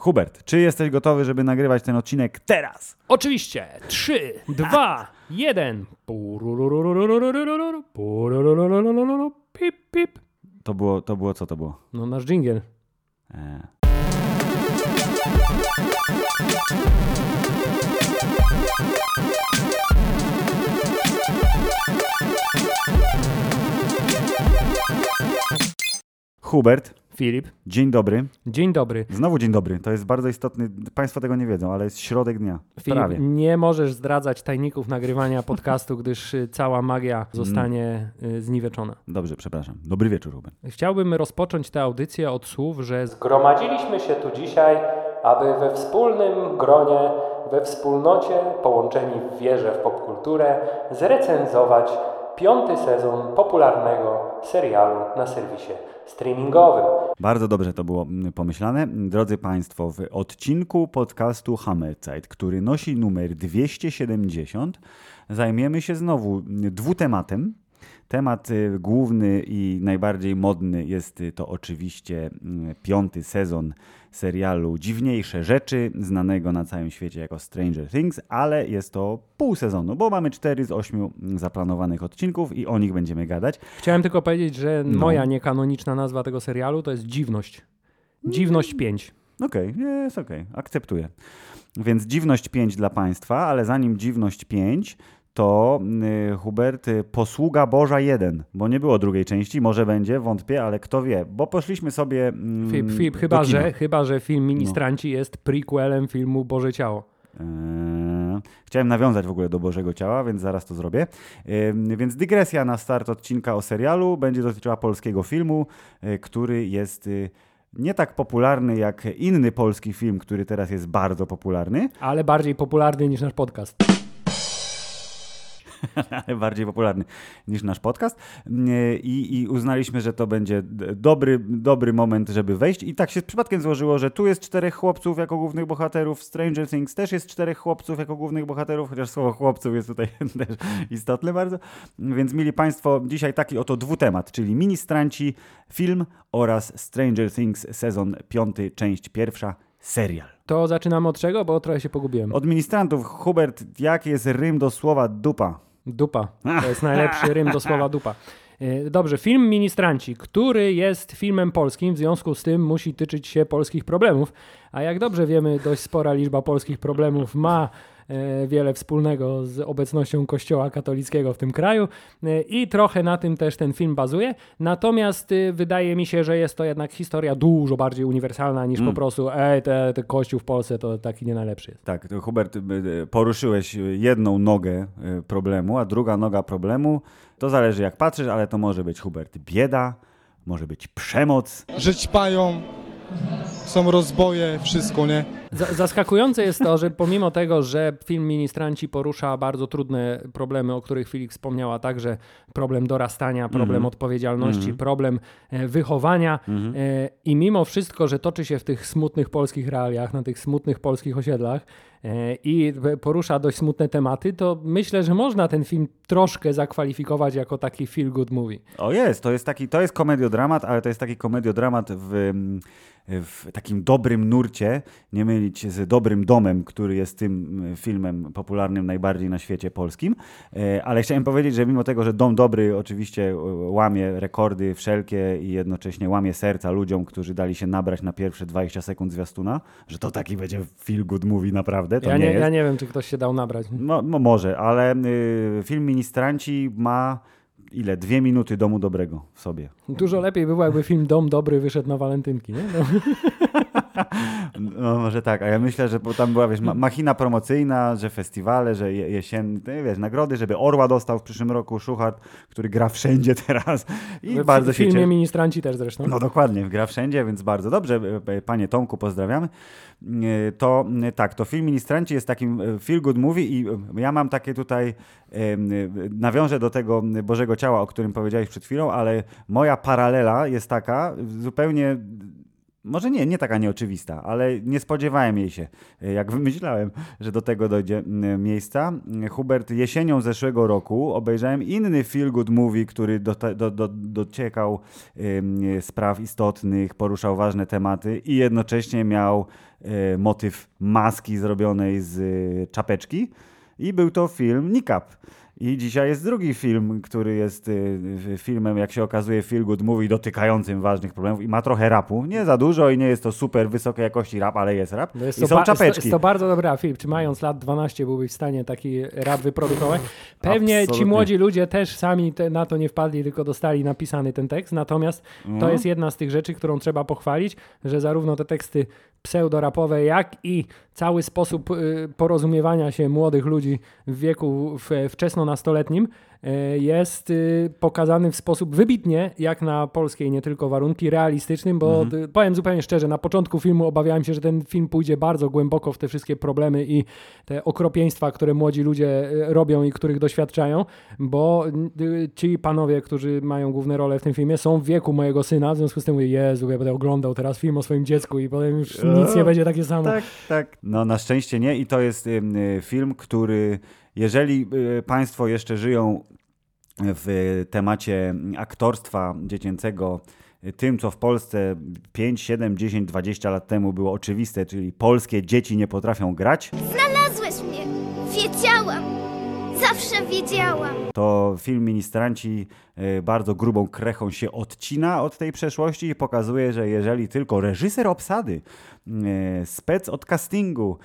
Hubert, czy jesteś gotowy, żeby nagrywać ten odcinek teraz? Oczywiście. 3, 2, 1. Pip, pip. Co to było? No nasz dżingiel. Hubert, Filip. dzień dobry. Dzień dobry. Znowu dzień dobry. To jest bardzo istotny. Państwo tego nie wiedzą, ale jest środek dnia. Filip, Prawie. nie możesz zdradzać tajników nagrywania podcastu, gdyż cała magia zostanie zniweczona. Dobrze, przepraszam. Dobry wieczór, Hubert. Chciałbym rozpocząć tę audycję od słów, że zgromadziliśmy się tu dzisiaj, aby we wspólnym gronie, we wspólnocie, połączeni w wierze w popkulturę, zrecenzować 5. sezon popularnego serialu na serwisie streamingowym. Bardzo dobrze to było pomyślane. Drodzy Państwo, w odcinku podcastu Hammerzeit, który nosi numer 270, zajmiemy się znowu dwutematem. Temat główny i najbardziej modny jest to oczywiście 5. sezon serialu Dziwniejsze Rzeczy, znanego na całym świecie jako Stranger Things, ale jest to pół sezonu, bo mamy 4 z 8 zaplanowanych odcinków i o nich będziemy gadać. Chciałem tylko powiedzieć, że moja niekanoniczna nazwa tego serialu to jest Dziwność. Dziwność 5. Okej, jest okej, akceptuję. Więc Dziwność 5 dla Państwa, ale zanim Dziwność 5... to Hubert, Posługa Boża 1, bo nie było drugiej części, może będzie, wątpię, ale kto wie, bo poszliśmy sobie Filip, chyba że film Ministranci jest prequelem filmu Boże Ciało. Chciałem nawiązać w ogóle do Bożego Ciała, więc zaraz to zrobię. Więc dygresja na start odcinka o serialu będzie dotyczyła polskiego filmu, który jest nie tak popularny jak inny polski film, który teraz jest bardzo popularny. Ale bardziej popularny niż nasz podcast. Bardziej popularny niż nasz podcast i uznaliśmy, że to będzie dobry moment, żeby wejść i tak się przypadkiem złożyło, że tu jest 4 chłopców jako głównych bohaterów, Stranger Things też jest 4 chłopców jako głównych bohaterów, chociaż słowo chłopców jest tutaj też istotne bardzo, więc mili Państwo, dzisiaj taki oto dwutemat, czyli Ministranci, film oraz Stranger Things sezon 5, część 1, serial. To zaczynamy od czego? Bo trochę się pogubiłem. Od ministrantów. Hubert, jaki jest rym do słowa dupa? Dupa. To jest najlepszy rym do słowa dupa. Dobrze, film Ministranci, który jest filmem polskim, w związku z tym musi tyczyć się polskich problemów, a jak dobrze wiemy, dość spora liczba polskich problemów ma wiele wspólnego z obecnością Kościoła katolickiego w tym kraju i trochę na tym też ten film bazuje. Natomiast wydaje mi się, że jest to jednak historia dużo bardziej uniwersalna niż po prostu ten Kościół w Polsce to taki nie najlepszy jest. Tak, to Hubert, poruszyłeś jedną nogę problemu, a druga noga problemu to zależy jak patrzysz, ale to może być, Hubert, bieda, może być przemoc. Że ćpają, są rozboje, wszystko, nie? Zaskakujące jest to, że pomimo tego, że film Ministranci porusza bardzo trudne problemy, o których Filip wspomniała, także problem dorastania, problem odpowiedzialności, problem wychowania i mimo wszystko, że toczy się w tych smutnych polskich realiach, na tych smutnych polskich osiedlach i porusza dość smutne tematy, to myślę, że można ten film troszkę zakwalifikować jako taki feel good movie. To jest komediodramat, ale to jest taki komediodramat w takim dobrym nurcie, nie mylić z Dobrym domem, który jest tym filmem popularnym najbardziej na świecie polskim, ale chciałem powiedzieć, że mimo tego, że Dom Dobry oczywiście łamie rekordy wszelkie i jednocześnie łamie serca ludziom, którzy dali się nabrać na pierwsze 20 sekund zwiastuna, że to taki będzie feel good movie naprawdę, to ja nie wiem, czy ktoś się dał nabrać. No może, ale film Ministranci ma 2 minuty Domu Dobrego w sobie. Dużo lepiej było, jakby film Dom Dobry wyszedł na walentynki, nie? No może tak, a ja myślę, że tam była, machina promocyjna, że festiwale, że jesienne, nagrody, żeby Orła dostał w przyszłym roku, Szuchart, który gra wszędzie teraz. I bardzo się w filmie Ministranci też zresztą. No dokładnie, gra wszędzie, więc bardzo dobrze. Panie Tomku, pozdrawiamy. To film Ministranci jest takim feel good movie i ja mam takie tutaj, nawiążę do tego Bożego Ciała, o którym powiedziałeś przed chwilą, ale moja paralela jest taka zupełnie może nie taka nieoczywista, ale nie spodziewałem jej się, jak wymyślałem, że do tego dojdzie miejsca. Hubert, jesienią zeszłego roku obejrzałem inny feel good movie, który dociekał spraw istotnych, poruszał ważne tematy i jednocześnie miał motyw maski zrobionej z czapeczki i był to film Niqab. I dzisiaj jest drugi film, który jest filmem, jak się okazuje, feel good movie dotykającym ważnych problemów i ma trochę rapu. Nie za dużo i nie jest to super wysokiej jakości rap, ale jest rap. I są czapeczki. Jest to bardzo dobry film. Czy mając lat 12 byłbyś w stanie taki rap wyprodukować? Pewnie Absolutnie. ci młodzi ludzie też sami na to nie wpadli, tylko dostali napisany ten tekst. Natomiast to jest jedna z tych rzeczy, którą trzeba pochwalić, że zarówno te teksty pseudorapowe, jak i cały sposób porozumiewania się młodych ludzi w wieku wczesnonastoletnim jest pokazany w sposób wybitnie, jak na polskie i nie tylko warunki, realistycznym, bo powiem zupełnie szczerze, na początku filmu obawiałem się, że ten film pójdzie bardzo głęboko w te wszystkie problemy i te okropieństwa, które młodzi ludzie robią i których doświadczają, bo ci panowie, którzy mają główne role w tym filmie, są w wieku mojego syna, w związku z tym mówię, Jezu, ja będę oglądał teraz film o swoim dziecku i potem już nic nie będzie takie samo. Tak. No na szczęście nie i to jest film, który jeżeli państwo jeszcze żyją w temacie aktorstwa dziecięcego, tym co w Polsce 5, 7, 10, 20 lat temu było oczywiste, czyli polskie dzieci nie potrafią grać. Znalazłeś mnie! Wiedziałam! Zawsze wiedziałam! To film Ministranci bardzo grubą krechą się odcina od tej przeszłości i pokazuje, że jeżeli tylko reżyser obsady, spec od castingu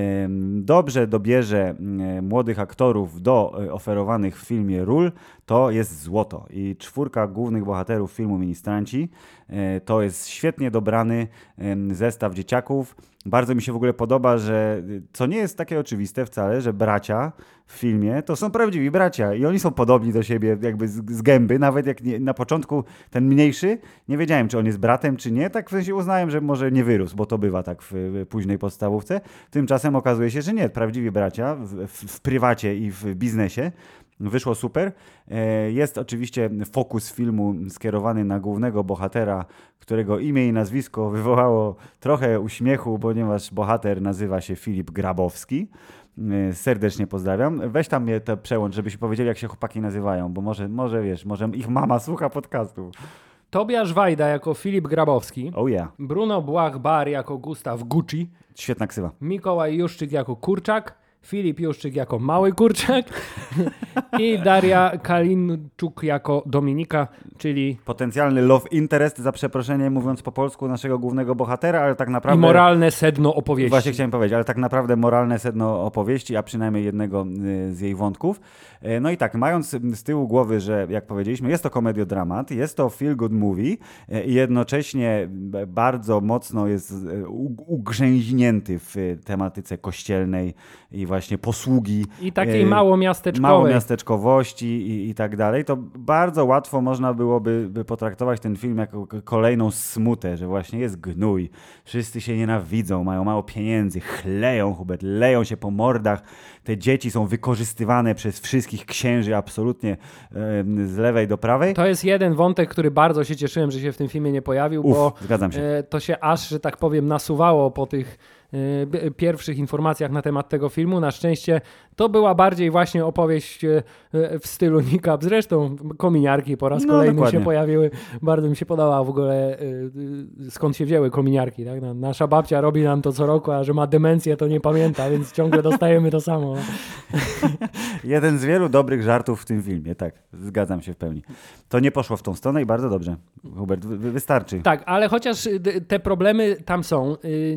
dobrze dobierze młodych aktorów do oferowanych w filmie ról, to jest złoto. I 4 głównych bohaterów filmu Ministranci to jest świetnie dobrany zestaw dzieciaków. Bardzo mi się w ogóle podoba, że co nie jest takie oczywiste wcale, że bracia w filmie to są prawdziwi bracia i oni są podobni do siebie jakby z gęby, nawet jak na początku ten mniejszy, nie wiedziałem, czy on jest bratem, czy nie, tak w sensie uznałem, że może nie wyrósł, bo to bywa tak w późnej podstawówce. Tymczasem okazuje się, że nie, prawdziwi bracia w prywacie i w biznesie. Wyszło super. Jest oczywiście fokus filmu skierowany na głównego bohatera, którego imię i nazwisko wywołało trochę uśmiechu, ponieważ bohater nazywa się Filip Grabowski. Serdecznie pozdrawiam. Weź tam mnie to przełącz, żebyś powiedzieli, jak się chłopaki nazywają, bo może wiesz, może ich mama słucha podcastu. Tobiasz Wajda jako Filip Grabowski. Oh yeah. Bruno Błach-Bar jako Gustaw Gucci. Świetna ksywa. Mikołaj Juszczyk jako Kurczak. Filip Juszczyk jako Mały Kurczak i Daria Kalinczuk jako Dominika, czyli... Potencjalny love interest, za przeproszeniem mówiąc po polsku, naszego głównego bohatera, ale tak naprawdę... I moralne sedno opowieści. Właśnie chciałem powiedzieć, ale tak naprawdę moralne sedno opowieści, a przynajmniej jednego z jej wątków. No i tak, mając z tyłu głowy, że jak powiedzieliśmy, jest to komediodramat, jest to feel good movie i jednocześnie bardzo mocno jest ugrzęźnięty w tematyce kościelnej i właśnie posługi. I takiej małomiasteczkowej. Małomiasteczkowości i tak dalej, to bardzo łatwo można byłoby potraktować ten film jako kolejną smutę, że właśnie jest gnój, wszyscy się nienawidzą, mają mało pieniędzy, chleją, Hubert, leją się po mordach, te dzieci są wykorzystywane przez wszystkich księży absolutnie z lewej do prawej. To jest jeden wątek, który bardzo się cieszyłem, że się w tym filmie nie pojawił, bo zgadzam się. To się aż, że tak powiem, nasuwało po tych pierwszych informacjach na temat tego filmu. Na szczęście to była bardziej właśnie opowieść w stylu Niqab. Zresztą kominiarki po raz kolejny dokładnie się pojawiły. Bardzo mi się podoba w ogóle skąd się wzięły kominiarki. Tak? Nasza babcia robi nam to co roku, a że ma demencję, to nie pamięta, więc ciągle dostajemy to samo. Jeden z wielu dobrych żartów w tym filmie, tak. Zgadzam się w pełni. To nie poszło w tą stronę i bardzo dobrze. Hubert, wystarczy. Tak, ale chociaż te problemy tam są,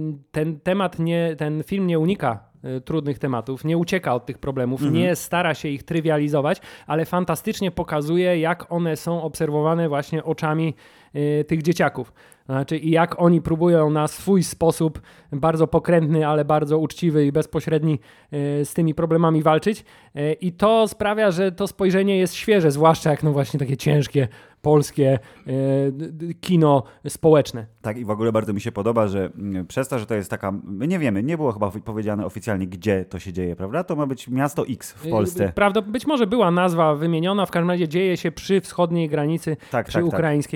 ten film nie unika trudnych tematów, nie ucieka od tych problemów, nie stara się ich trywializować, ale fantastycznie pokazuje, jak one są obserwowane właśnie oczami tych dzieciaków. Znaczy, i jak oni próbują na swój sposób, bardzo pokrętny, ale bardzo uczciwy i bezpośredni, z tymi problemami walczyć. I to sprawia, że to spojrzenie jest świeże, zwłaszcza jak no właśnie takie ciężkie, polskie kino społeczne. Tak, i w ogóle bardzo mi się podoba, że przez to, że to jest taka, my nie wiemy, nie było chyba powiedziane oficjalnie, gdzie to się dzieje, prawda? To ma być miasto X w Polsce. Prawda, być może była nazwa wymieniona, w każdym razie dzieje się przy wschodniej granicy, przy ukraińskiej granicy. No,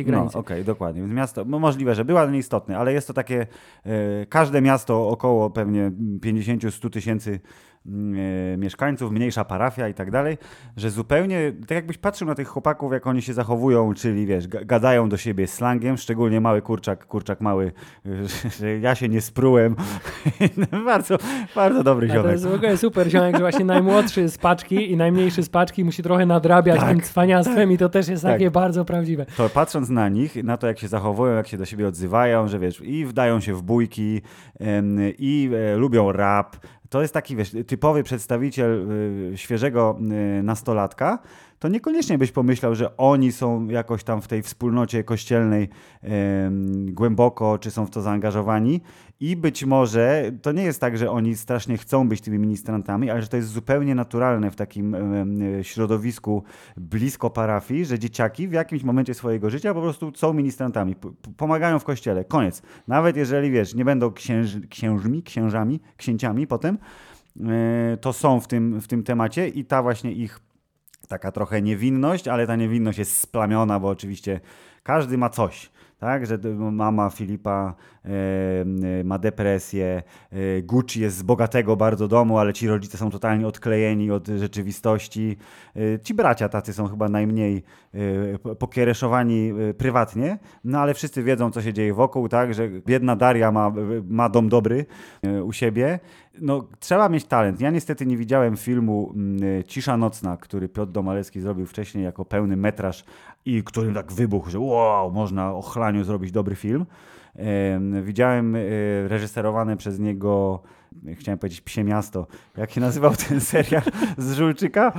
Okej, dokładnie. Więc miasto, możliwe, że było, ale nieistotne, ale jest to takie, każde miasto około pewnie 50-100 tysięcy mieszkańców, mniejsza parafia i tak dalej, że zupełnie, tak jakbyś patrzył na tych chłopaków, jak oni się zachowują, czyli wiesz, gadają do siebie slangiem, szczególnie mały kurczak mały, że ja się nie sprułem. bardzo, bardzo dobry ziomek. To jest w ogóle super ziomek, że właśnie najmłodszy z paczki i najmniejszy z paczki musi trochę nadrabiać tym cwaniactwem i to też jest takie bardzo prawdziwe. To patrząc na nich, na to jak się zachowują, jak się do siebie odzywają, że wiesz, i wdają się w bójki, i lubią rap. To jest taki, wiesz, typowy przedstawiciel świeżego nastolatka, to niekoniecznie byś pomyślał, że oni są jakoś tam w tej wspólnocie kościelnej głęboko, czy są w to zaangażowani i być może to nie jest tak, że oni strasznie chcą być tymi ministrantami, ale że to jest zupełnie naturalne w takim środowisku blisko parafii, że dzieciaki w jakimś momencie swojego życia po prostu są ministrantami, pomagają w kościele, koniec. Nawet jeżeli, wiesz, nie będą księciami potem, to są w tym temacie i ta właśnie ich taka trochę niewinność, ale ta niewinność jest splamiona, bo oczywiście każdy ma coś. Tak, że mama Filipa ma depresję, Gucci jest z bogatego bardzo domu, ale ci rodzice są totalnie odklejeni od rzeczywistości. Ci bracia tacy są chyba najmniej pokiereszowani prywatnie, no ale wszyscy wiedzą, co się dzieje wokół, tak, że biedna Daria ma dom dobry u siebie. No, trzeba mieć talent. Ja niestety nie widziałem filmu Cisza nocna, który Piotr Domalewski zrobił wcześniej jako pełny metraż i którym tak wybuchł, że wow, można o chlaniu zrobić dobry film. Widziałem reżyserowane przez niego, chciałem powiedzieć Psie Miasto. Jak się nazywał ten serial z Żulczyka?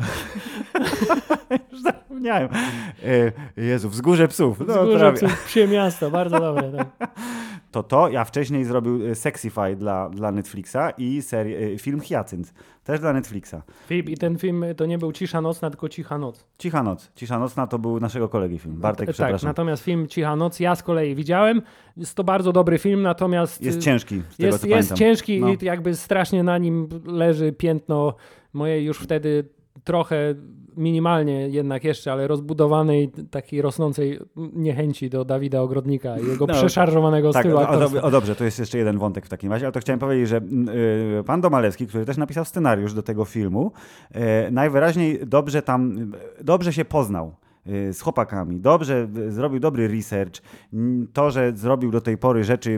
Już zapomniałem. Jezu, Wzgórze Psów. No, Wzgórze Psów, Psie Miasto, bardzo dobre. Tak. Ja wcześniej zrobił Sexify dla Netflixa i film Hyacynt, też dla Netflixa. Filip, i ten film to nie był Cisza nocna, tylko Cicha noc. Cicha noc. Cisza nocna to był naszego kolegi film. Bartek, przepraszam. Tak, natomiast film Cicha noc ja z kolei widziałem. Jest to bardzo dobry film, natomiast... Jest ciężki, z tego co Jest pamiętam. ciężki no. i jakby strasznie na nim leży piętno mojej już wtedy trochę minimalnie jednak jeszcze, ale rozbudowanej, takiej rosnącej niechęci do Dawida Ogrodnika i jego przeszarżowanego stylu aktorstwa. Dobrze, to jest jeszcze jeden wątek w takim razie, ale to chciałem powiedzieć, że pan Domalewski, który też napisał scenariusz do tego filmu, najwyraźniej dobrze się poznał z chłopakami, zrobił dobry research. To, że zrobił do tej pory rzeczy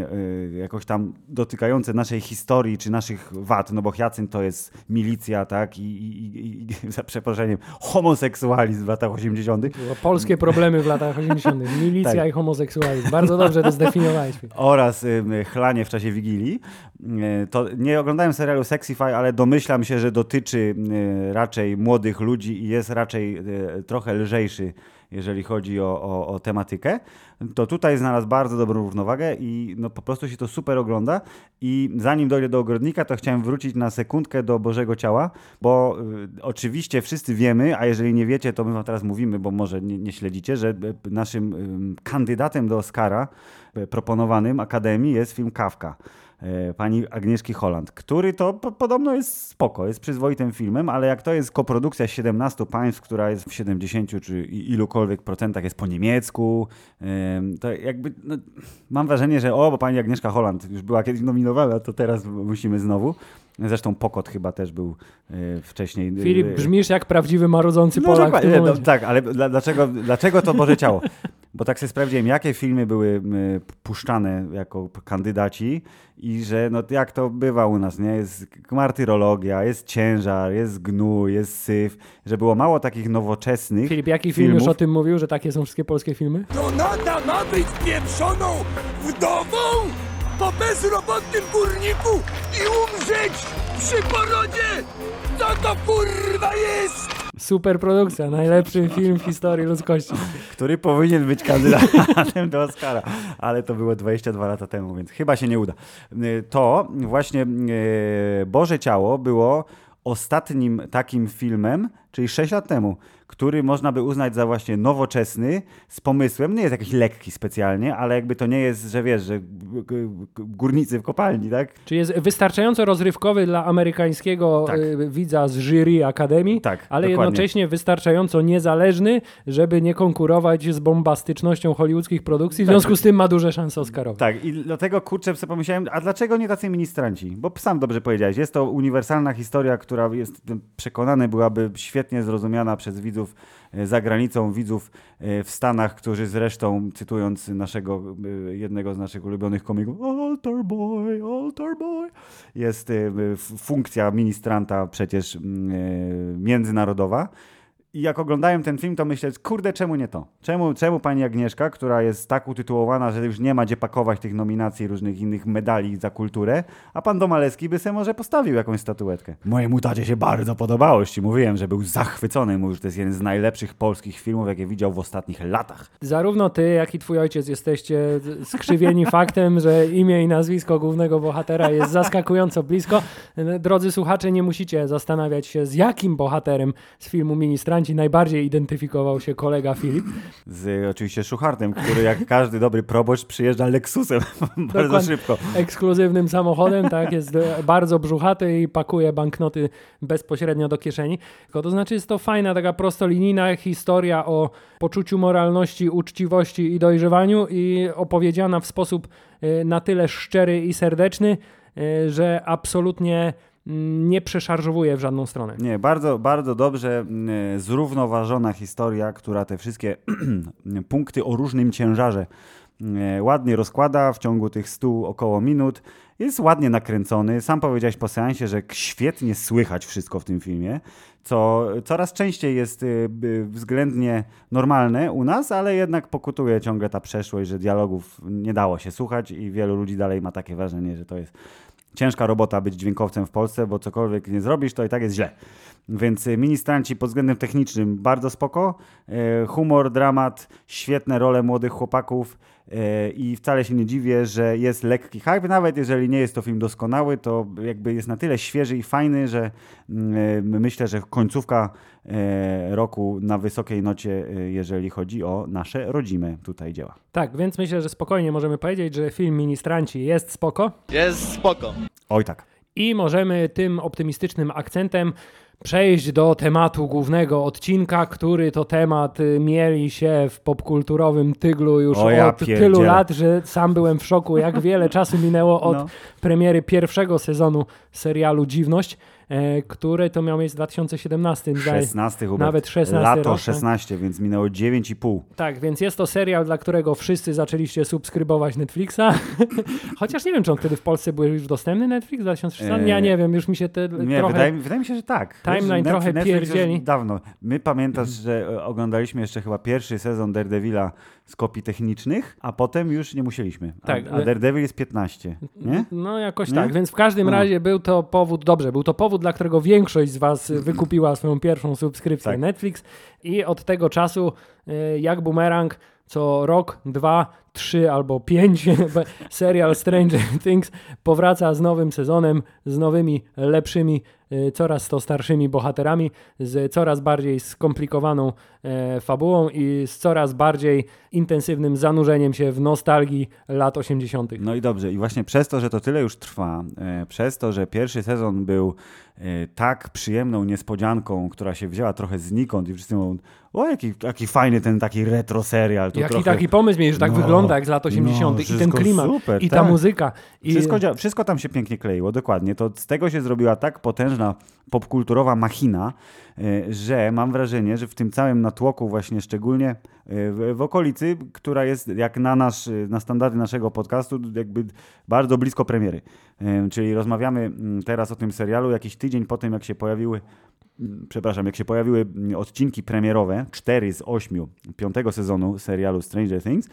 jakoś tam dotykające naszej historii czy naszych wad, no bo Hyacynt to jest milicja, tak, i za przeproszeniem homoseksualizm w latach 80. Polskie problemy w latach 80. Milicja tak. I homoseksualizm. Bardzo dobrze to zdefiniowaliśmy. Oraz chlanie w czasie Wigilii. To nie oglądałem serialu Sexify, ale domyślam się, że dotyczy raczej młodych ludzi i jest raczej trochę lżejszy, jeżeli chodzi o tematykę, to tutaj znalazł bardzo dobrą równowagę i no po prostu się to super ogląda. I zanim dojdę do Ogrodnika, to chciałem wrócić na sekundkę do Bożego Ciała, bo oczywiście wszyscy wiemy, a jeżeli nie wiecie, to my wam teraz mówimy, bo może nie śledzicie, że naszym kandydatem do Oscara proponowanym Akademii jest film Kafka pani Agnieszki Holland, który to podobno jest spoko, jest przyzwoitym filmem, ale jak to jest koprodukcja 17 państw, która jest w 70 czy ilukolwiek procentach jest po niemiecku, to jakby mam wrażenie, że bo pani Agnieszka Holland już była kiedyś nominowana, to teraz musimy znowu. Zresztą Pokot chyba też był wcześniej. Filip, brzmisz jak prawdziwy marudzący Polak w tym momencie. Tak, ale dlaczego to Boże Ciało? Bo tak sobie sprawdziłem, jakie filmy były puszczane jako kandydaci i że no jak to bywa u nas, nie? Jest martyrologia, jest ciężar, jest gnój, jest syf, że było mało takich nowoczesnych Filip, jaki film już o tym mówił, że takie są wszystkie polskie filmy? Donata ma być pieprzoną wdową po bezrobotnym górniku i umrzeć przy porodzie! Co to kurwa jest? Super produkcja, najlepszy film w historii ludzkości. Który powinien być kandydatem do Oscara, ale to było 22 lata temu, więc chyba się nie uda. To właśnie Boże Ciało było ostatnim takim filmem, czyli 6 lat temu, który można by uznać za właśnie nowoczesny, z pomysłem, nie jest jakiś lekki specjalnie, ale jakby to nie jest, że wiesz, że górnicy w kopalni, tak? Czy jest wystarczająco rozrywkowy dla amerykańskiego widza z jury Akademii, Tak, ale dokładnie. jednocześnie wystarczająco niezależny, żeby nie konkurować z bombastycznością hollywoodzkich produkcji, w związku z tym ma duże szanse Oscarowe. Tak, i dlatego kurczę sobie pomyślałem, a dlaczego nie tacy ministranci? Bo sam dobrze powiedziałeś, jest to uniwersalna historia, która jest, przekonany byłaby świetnie zrozumiana przez widzów za granicą, widzów w Stanach, którzy zresztą, cytując jednego z naszych ulubionych komików, Altar Boy, jest funkcja ministranta przecież międzynarodowa. I jak oglądałem ten film, to myślę, kurde, czemu nie to? Czemu pani Agnieszka, która jest tak utytułowana, że już nie ma gdzie pakować tych nominacji, różnych innych medali za kulturę, a pan Domalewski by sobie może postawił jakąś statuetkę. Mojemu tacie się bardzo podobało, już ci mówiłem, że był zachwycony, mówił, że to jest jeden z najlepszych polskich filmów, jakie widział w ostatnich latach. Zarówno ty, jak i twój ojciec jesteście skrzywieni faktem, że imię i nazwisko głównego bohatera jest zaskakująco blisko. Drodzy słuchacze, nie musicie zastanawiać się, z jakim bohaterem z filmu Ministranci najbardziej identyfikował się kolega Filip. Z oczywiście Szuchartem, który jak każdy dobry proboszcz przyjeżdża Lexusem bardzo szybko. Ekskluzywnym samochodem, tak, jest bardzo brzuchaty i pakuje banknoty bezpośrednio do kieszeni. To znaczy jest to fajna, taka prostolinijna historia o poczuciu moralności, uczciwości i dojrzewaniu i opowiedziana w sposób na tyle szczery i serdeczny, że absolutnie nie przeszarżowuje w żadną stronę. Nie, bardzo, bardzo dobrze zrównoważona historia, która te wszystkie punkty o różnym ciężarze ładnie rozkłada w ciągu tych 100 około minut. Jest ładnie nakręcony. Sam powiedziałeś po seansie, że świetnie słychać wszystko w tym filmie, co coraz częściej jest względnie normalne u nas, ale jednak pokutuje ciągle ta przeszłość, że dialogów nie dało się słuchać i wielu ludzi dalej ma takie wrażenie, że to jest ciężka robota być dźwiękowcem w Polsce, bo cokolwiek nie zrobisz, to i tak jest źle. Więc Ministranci pod względem technicznym bardzo spoko. Humor, dramat, świetne role młodych chłopaków i wcale się nie dziwię, że jest lekki hype. Nawet jeżeli nie jest to film doskonały, to jakby jest na tyle świeży i fajny, że myślę, że końcówka roku na wysokiej nocie, jeżeli chodzi o nasze rodzime tutaj dzieła. Tak, więc myślę, że spokojnie możemy powiedzieć, że film Ministranci jest spoko. Jest spoko. Oj tak. I możemy tym optymistycznym akcentem przejść do tematu głównego odcinka, który to temat mieli się w popkulturowym tyglu już od tylu lat, że sam byłem w szoku, jak wiele czasu minęło od premiery pierwszego sezonu serialu Dziwność, który to miał miejsce w 2017. 16 Hubert. Nawet 16 Lato rok, 16, więc minęło 9,5. Tak, więc jest to serial, dla którego wszyscy zaczęliście subskrybować Netflixa. Chociaż nie wiem, czy on wtedy w Polsce był już dostępny Netflix w 2016? Ja nie wiem, już mi się trochę... Wydaje mi się, że tak. Timeline trochę pierdzieli. Dawno. My pamiętasz, że oglądaliśmy jeszcze chyba pierwszy sezon Daredevila z kopii technicznych, a potem już nie musieliśmy. Tak, a Daredevil jest 15, nie? No jakoś nie? tak, więc w każdym razie był to powód, dla którego większość z was wykupiła swoją pierwszą subskrypcję Netflix i od tego czasu jak bumerang co rok, 2, 3 albo 5 serial Stranger Things powraca z nowym sezonem, z nowymi, lepszymi, coraz to starszymi bohaterami, z coraz bardziej skomplikowaną fabułą i z coraz bardziej intensywnym zanurzeniem się w nostalgii lat 80. No i dobrze, i właśnie przez to, że to tyle już trwa, przez to, że pierwszy sezon był tak przyjemną niespodzianką, która się wzięła trochę znikąd i wszyscy mówią, o jaki fajny ten taki retro serial. Jaki taki pomysł mieli, że tak wygląda jak z lat 80. i ten klimat, super, i ta muzyka. Wszystko tam się pięknie kleiło, dokładnie. To z tego się zrobiła tak potężna popkulturowa machina, że mam wrażenie, że w tym całym natłoku właśnie szczególnie w okolicy, która jest jak na standardy naszego podcastu jakby bardzo blisko premiery. Czyli rozmawiamy teraz o tym serialu jakiś tydzień po tym, jak się pojawiły odcinki premierowe, 4 z 8 5. sezonu serialu Stranger Things.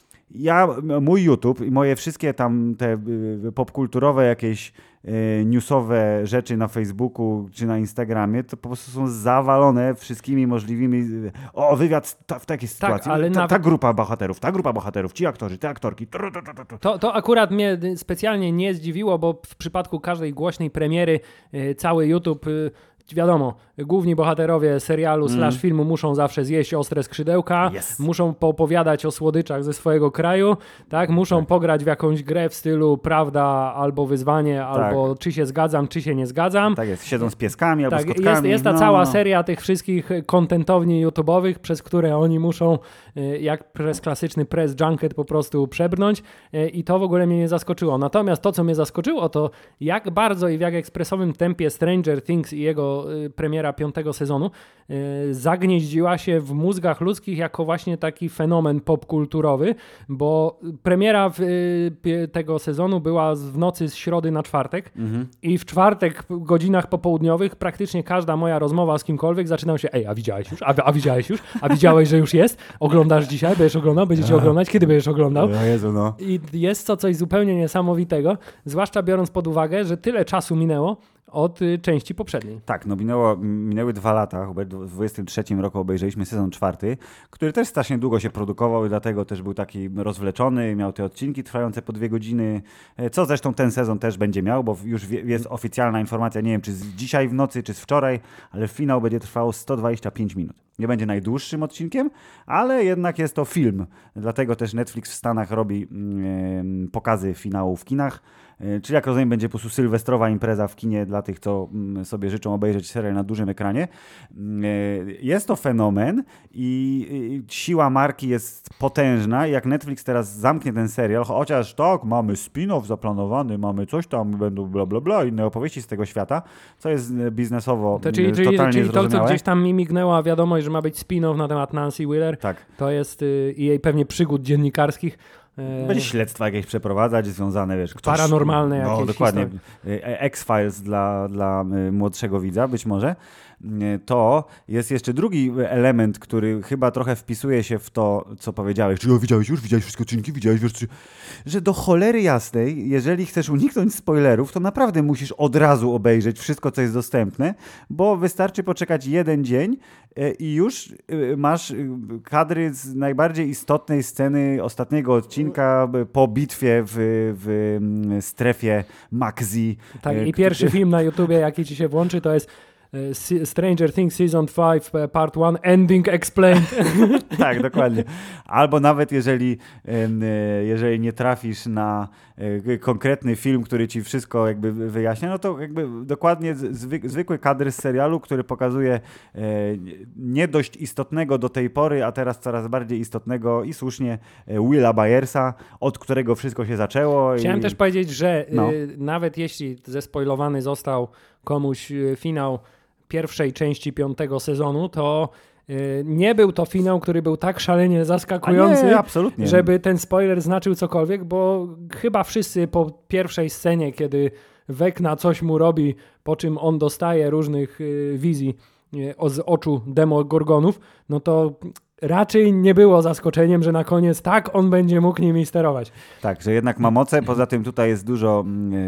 Mój YouTube i moje wszystkie tam te popkulturowe jakieś newsowe rzeczy na Facebooku czy na Instagramie, to po prostu są zawalone wszystkimi możliwymi wywiad w takiej sytuacji. Ale ta grupa bohaterów, ci aktorzy, te aktorki. To akurat mnie specjalnie nie zdziwiło, bo w przypadku każdej głośnej premiery cały YouTube wiadomo, główni bohaterowie serialu / filmu muszą zawsze zjeść ostre skrzydełka, muszą poopowiadać o słodyczach ze swojego kraju, tak? Muszą pograć w jakąś grę w stylu prawda albo wyzwanie, albo czy się zgadzam, czy się nie zgadzam. Tak jest, siedzą z pieskami albo z Tak, kotkami. jest ta cała seria tych wszystkich kontentowni YouTube'owych, przez które oni muszą jak przez klasyczny press junket po prostu przebrnąć i to w ogóle mnie nie zaskoczyło. Natomiast to, co mnie zaskoczyło, to jak bardzo i w jak ekspresowym tempie Stranger Things i jego premiera 5. sezonu zagnieździła się w mózgach ludzkich jako właśnie taki fenomen popkulturowy, bo premiera tego sezonu była w nocy z środy na czwartek i w czwartek w godzinach popołudniowych praktycznie każda moja rozmowa z kimkolwiek zaczynała się: ej, a widziałeś już? A widziałeś już? A widziałeś, że już jest? Oglądasz dzisiaj? Będziesz oglądał? Będziecie oglądać? Kiedy będziesz oglądał? No Jezu, no. I jest to coś zupełnie niesamowitego, zwłaszcza biorąc pod uwagę, że tyle czasu minęło od części poprzedniej. Tak, no minęły 2 lata, chyba w 2023 roku obejrzeliśmy sezon 4, który też strasznie długo się produkował i dlatego też był taki rozwleczony, miał te odcinki trwające po 2 godziny, co zresztą ten sezon też będzie miał, bo już jest oficjalna informacja, nie wiem czy z dzisiaj w nocy, czy z wczoraj, ale finał będzie trwał 125 minut. Nie będzie najdłuższym odcinkiem, ale jednak jest to film, dlatego też Netflix w Stanach robi pokazy finału w kinach. Czyli jak rozumiem, będzie po prostu sylwestrowa impreza w kinie dla tych, co sobie życzą obejrzeć serial na dużym ekranie. Jest to fenomen i siła marki jest potężna. Jak Netflix teraz zamknie ten serial, chociaż tak, mamy spin-off zaplanowany, mamy coś tam, będą bla bla bla, inne opowieści z tego świata, co jest biznesowo czyli totalnie to, co gdzieś tam mi mignęła wiadomość, że ma być spin-off na temat Nancy Wheeler, tak. To jest i jej pewnie przygód dziennikarskich. Będzie śledztwa jakieś przeprowadzać, związane, wiesz, paranormalne jakieś. No, dokładnie. Historie. X-Files dla młodszego widza, być może. To jest jeszcze drugi element, który chyba trochę wpisuje się w to, co powiedziałeś. Czy widziałeś wszystkie odcinki? Że do cholery jasnej, jeżeli chcesz uniknąć spoilerów, to naprawdę musisz od razu obejrzeć wszystko, co jest dostępne, bo wystarczy poczekać 1 dzień i już masz kadry z najbardziej istotnej sceny ostatniego odcinka po bitwie w strefie Maxi. Tak, i pierwszy film na YouTubie, jaki ci się włączy, to jest Stranger Things Season 5 Part 1 Ending Explained. Tak, dokładnie. Albo nawet jeżeli nie trafisz na konkretny film, który ci wszystko jakby wyjaśnia, no to jakby dokładnie zwykły kadr z serialu, który pokazuje nie dość istotnego do tej pory, a teraz coraz bardziej istotnego i słusznie Willa Byersa, od którego wszystko się zaczęło. Chciałem też powiedzieć, że nawet jeśli zespoilowany został komuś finał pierwszej części 5. sezonu, to nie był to finał, który był tak szalenie zaskakujący, nie, absolutnie, żeby ten spoiler znaczył cokolwiek, bo chyba wszyscy po pierwszej scenie, kiedy Vecna coś mu robi, po czym on dostaje różnych wizji z oczu Demogorgonów, no to raczej nie było zaskoczeniem, że na koniec tak on będzie mógł nimi sterować. Tak, że jednak ma moce. Poza tym tutaj jest dużo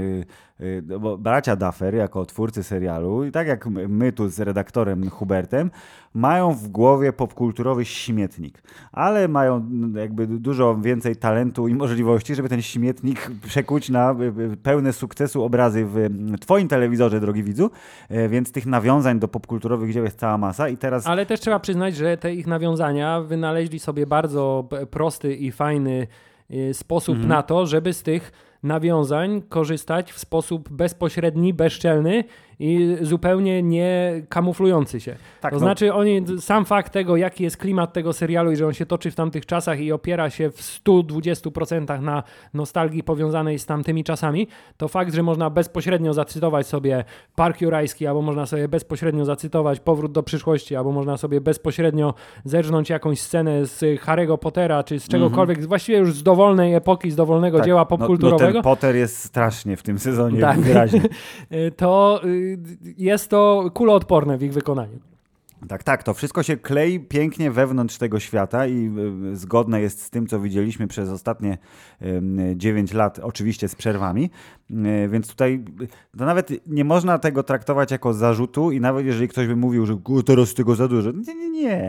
bo bracia Duffer jako twórcy serialu i tak jak my tu z redaktorem Hubertem mają w głowie popkulturowy śmietnik, ale mają jakby dużo więcej talentu i możliwości, żeby ten śmietnik przekuć na pełne sukcesu obrazy w twoim telewizorze, drogi widzu, więc tych nawiązań do popkulturowych dzieł jest cała masa i teraz... Ale też trzeba przyznać, że te ich nawiązania wynaleźli sobie bardzo prosty i fajny sposób na to, żeby z tych nawiązań korzystać w sposób bezpośredni, bezczelny i zupełnie nie kamuflujący się. Tak, to znaczy sam fakt tego, jaki jest klimat tego serialu i że on się toczy w tamtych czasach i opiera się w 120% na nostalgii powiązanej z tamtymi czasami, to fakt, że można bezpośrednio zacytować sobie Park Jurajski, albo można sobie bezpośrednio zacytować Powrót do przyszłości, albo można sobie bezpośrednio zerżnąć jakąś scenę z Harry'ego Pottera, czy z czegokolwiek, właściwie już z dowolnej epoki, z dowolnego dzieła popkulturowego. Ten Potter jest strasznie w tym sezonie tak. wyraźnie. To jest to kuloodporne w ich wykonaniu. Tak, to wszystko się klei pięknie wewnątrz tego świata i zgodne jest z tym, co widzieliśmy przez ostatnie 9 lat, oczywiście z przerwami, więc tutaj to nawet nie można tego traktować jako zarzutu i nawet jeżeli ktoś by mówił, że teraz tego za dużo, nie.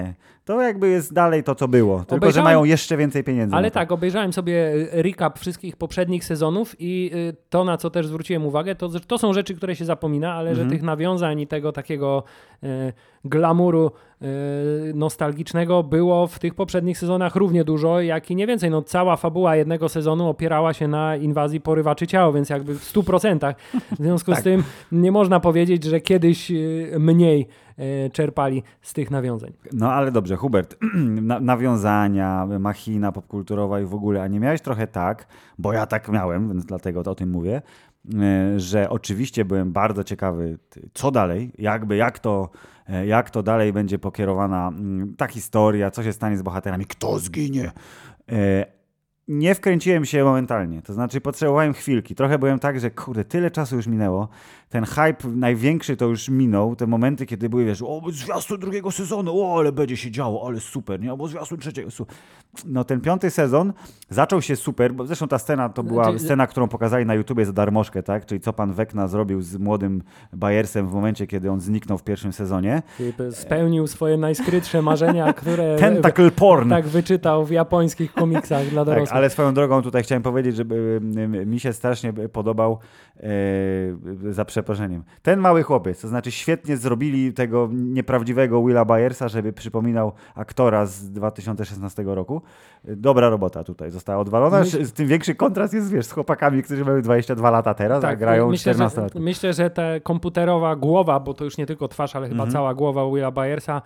to jakby jest dalej to, co było. Tylko, że mają jeszcze więcej pieniędzy. Ale tak, obejrzałem sobie recap wszystkich poprzednich sezonów i to, na co też zwróciłem uwagę, to są rzeczy, które się zapomina, ale że tych nawiązań i tego takiego glamuru nostalgicznego było w tych poprzednich sezonach równie dużo, jak i nie więcej. No, cała fabuła jednego sezonu opierała się na inwazji porywaczy ciał, więc jakby w 100%. W związku z tym nie można powiedzieć, że kiedyś mniej czerpali z tych nawiązań. No ale dobrze, Hubert, nawiązania, machina popkulturowa i w ogóle, a nie miałeś trochę tak, bo ja tak miałem, więc dlatego to o tym mówię, że oczywiście byłem bardzo ciekawy, co dalej, jak to dalej będzie pokierowana ta historia, co się stanie z bohaterami, kto zginie. Nie wkręciłem się momentalnie, to znaczy potrzebowałem chwilki. Trochę byłem tak, że kurde, tyle czasu już minęło. Ten hype największy to już minął. Te momenty, kiedy były, wiesz, zwiastun drugiego sezonu, ale będzie się działo, ale super, nie? Albo zwiastun trzeciego. No ten 5. sezon zaczął się super, bo zresztą ta scena to była scena, którą pokazali na YouTubie za darmożkę, tak? Czyli co pan Vecna zrobił z młodym Bayersem w momencie, kiedy on zniknął w 1. sezonie. Spełnił swoje najskrytsze marzenia, które Tentacle porn. Tak wyczytał w japońskich komiksach dla dorosłych. Tak, ale swoją drogą tutaj chciałem powiedzieć, że mi się strasznie podobał za przeproszeniem. Ten mały chłopiec, to znaczy świetnie zrobili tego nieprawdziwego Willa Bayersa, żeby przypominał aktora z 2016 roku. Dobra robota tutaj została odwalona. Tym większy kontrast jest, wiesz, z chłopakami, którzy mają 22 lata teraz, a grają 14 lat. Myślę, że ta komputerowa głowa, bo to już nie tylko twarz, ale chyba cała głowa Willa Bayersa,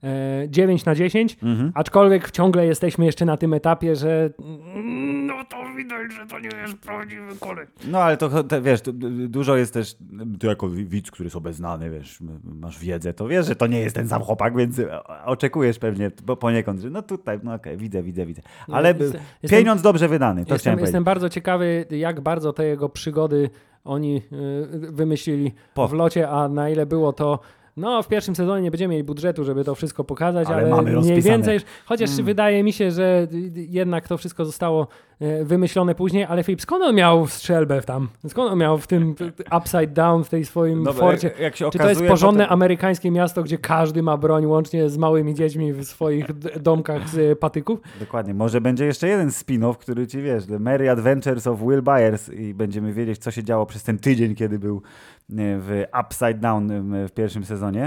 9/10, aczkolwiek ciągle jesteśmy jeszcze na tym etapie, że no to widać, że to nie jest prawdziwy koleś. No ale to wiesz, dużo jest też, ty jako widz, który jest obeznany, wiesz, masz wiedzę, to wiesz, że to nie jest ten sam chłopak, więc oczekujesz pewnie poniekąd, że no tutaj, no okej, widzę. Ale pieniądz dobrze wydany, to chciałem powiedzieć. Jestem bardzo ciekawy, jak bardzo te jego przygody oni wymyślili w locie, a na ile było to. No, w 1. sezonie nie będziemy mieli budżetu, żeby to wszystko pokazać, ale mniej więcej. Chociaż wydaje mi się, że jednak to wszystko zostało wymyślone później, ale Filip, skąd on miał strzelbę tam? Skąd on miał w tym upside down, w tej swoim forcie? Jak się Czy to jest porządne amerykańskie miasto, gdzie każdy ma broń, łącznie z małymi dziećmi w swoich domkach z patyków? Dokładnie. Może będzie jeszcze jeden spin-off, który ci wiesz, The Merry Adventures of Will Byers i będziemy wiedzieć, co się działo przez ten tydzień, kiedy był w Upside Down w 1. sezonie.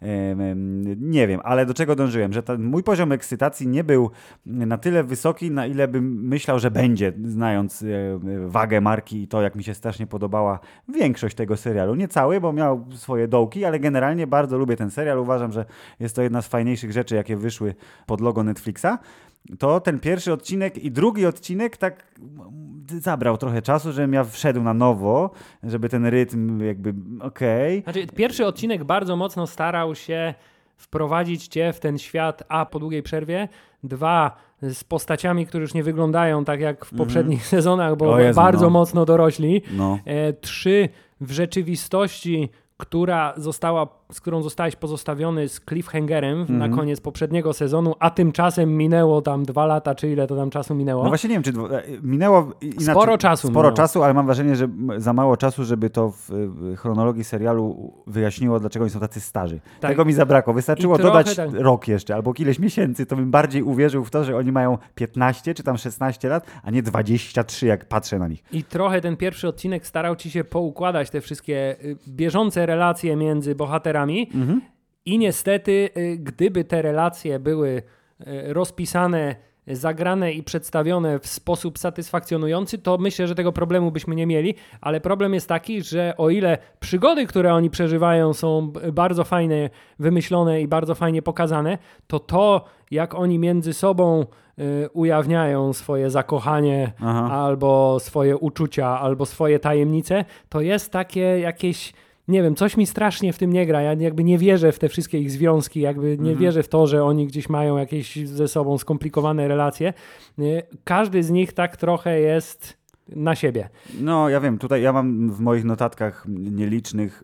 Nie wiem, ale do czego dążyłem? Że mój poziom ekscytacji nie był na tyle wysoki, na ile bym myślał, że będzie, znając wagę marki i to, jak mi się strasznie podobała większość tego serialu. Nie cały, bo miał swoje dołki, ale generalnie bardzo lubię ten serial. Uważam, że jest to jedna z fajniejszych rzeczy, jakie wyszły pod logo Netflixa. To ten 1. odcinek i 2. odcinek tak zabrał trochę czasu, żebym ja wszedł na nowo, żeby ten rytm jakby Znaczy, 1. odcinek bardzo mocno starał się wprowadzić cię w ten świat, po długiej przerwie, 2 z postaciami, które już nie wyglądają tak jak w poprzednich sezonach, bo bardzo mocno dorośli. 3 w rzeczywistości, z którą zostałeś pozostawiony z cliffhangerem na koniec poprzedniego sezonu, a tymczasem minęło tam 2 lata, czy ile to tam czasu minęło? No właśnie nie wiem, czy minęło inaczej. Sporo czasu, ale mam wrażenie, że za mało czasu, żeby to w chronologii serialu wyjaśniło, dlaczego oni są tacy starzy. Tak. Tego mi zabrakło. Wystarczyło dodać rok jeszcze, albo ileś miesięcy, to bym bardziej uwierzył w to, że oni mają 15 czy tam 16 lat, a nie 23, jak patrzę na nich. I trochę ten 1. odcinek starał ci się poukładać te wszystkie bieżące relacje między bohaterami. I niestety, gdyby te relacje były rozpisane, zagrane i przedstawione w sposób satysfakcjonujący, to myślę, że tego problemu byśmy nie mieli, ale problem jest taki, że o ile przygody, które oni przeżywają, są bardzo fajnie wymyślone i bardzo fajnie pokazane, to jak oni między sobą ujawniają swoje zakochanie albo swoje uczucia, albo swoje tajemnice, to jest takie jakieś... Nie wiem, coś mi strasznie w tym nie gra. Ja jakby nie wierzę w te wszystkie ich związki, jakby nie wierzę w to, że oni gdzieś mają jakieś ze sobą skomplikowane relacje. Każdy z nich tak trochę jest na siebie. No, ja wiem, tutaj ja mam w moich notatkach nielicznych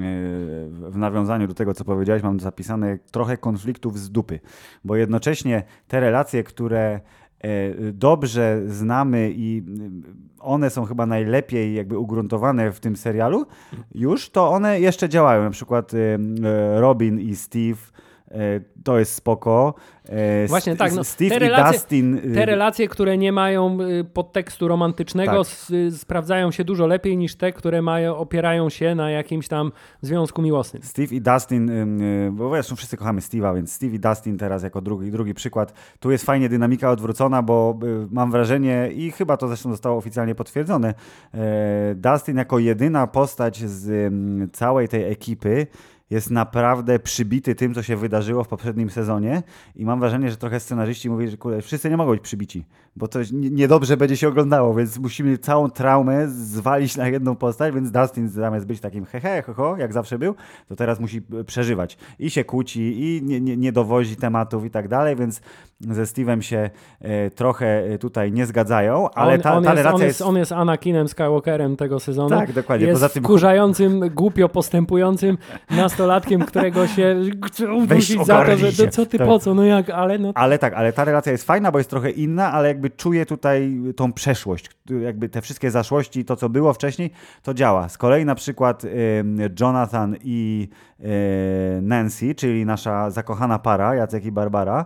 w nawiązaniu do tego, co powiedziałeś, mam zapisane trochę konfliktów z dupy, bo jednocześnie te relacje, które dobrze znamy i one są chyba najlepiej jakby ugruntowane w tym serialu, już to one jeszcze działają. Na przykład Robin i Steve To jest spoko. Właśnie tak, no, Steve te i relacje, Dustin... Te relacje, które nie mają podtekstu romantycznego, Tak. sprawdzają się dużo lepiej niż te, które opierają się na jakimś tam związku miłosnym. Steve i Dustin, bo zresztą wszyscy kochamy Steve'a, więc Steve i Dustin teraz jako drugi przykład. Tu jest fajnie dynamika odwrócona, bo mam wrażenie, i chyba to zresztą zostało oficjalnie potwierdzone, Dustin jako jedyna postać z całej tej ekipy jest naprawdę przybity tym, co się wydarzyło w poprzednim sezonie i mam wrażenie, że trochę scenarzyści mówili, że kurde, wszyscy nie mogą być przybici, bo to niedobrze będzie się oglądało, więc musimy całą traumę zwalić na jedną postać, więc Dustin zamiast być takim ho, jak zawsze był, to teraz musi przeżywać i się kłóci i nie dowozi tematów i tak dalej, więc ze Steve'em się trochę tutaj nie zgadzają, ale ta relacja jest... On jest Anakinem Skywalkerem tego sezonu. Tak, dokładnie. Jest poza tym wkurzającym, głupio postępującym nastolatkiem, którego się chce udusić za to, że co ty, tak. Po co, no jak, ale no... Ale ta relacja jest fajna, bo jest trochę inna, ale jakby czuję tutaj tą przeszłość, jakby te wszystkie zaszłości, to co było wcześniej, to działa. Z kolei na przykład Jonathan i Nancy, czyli nasza zakochana para, Jacek i Barbara,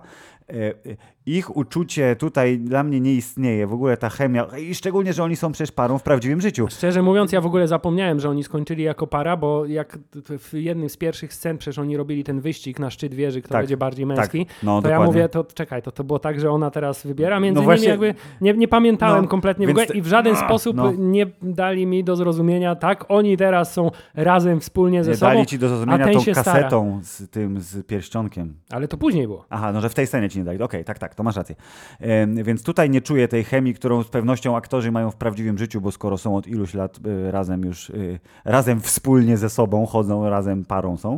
ich uczucie tutaj dla mnie nie istnieje. W ogóle ta chemia, i szczególnie, że oni są przecież parą w prawdziwym życiu. Szczerze mówiąc, ja w ogóle zapomniałem, że oni skończyli jako para, bo jak w jednym z pierwszych scen przecież oni robili ten wyścig na szczyt wieży, kto będzie bardziej męski, tak. No, to dokładnie. ja mówię, to czekaj, to było tak, że ona teraz wybiera między nimi, właśnie, jakby nie pamiętałem kompletnie w ogóle i w żaden sposób no. nie dali mi do zrozumienia, tak, oni teraz są razem wspólnie ze Nie sobą, dali ci do zrozumienia a ten tą się kasetą z pierścionkiem. Ale to później było. Aha, no że w tej scenie ci nie dali. Okej, tak, to masz rację. Więc tutaj nie czuję tej chemii, którą z pewnością aktorzy mają w prawdziwym życiu, bo skoro są od iluś lat razem wspólnie ze sobą chodzą, razem parą są.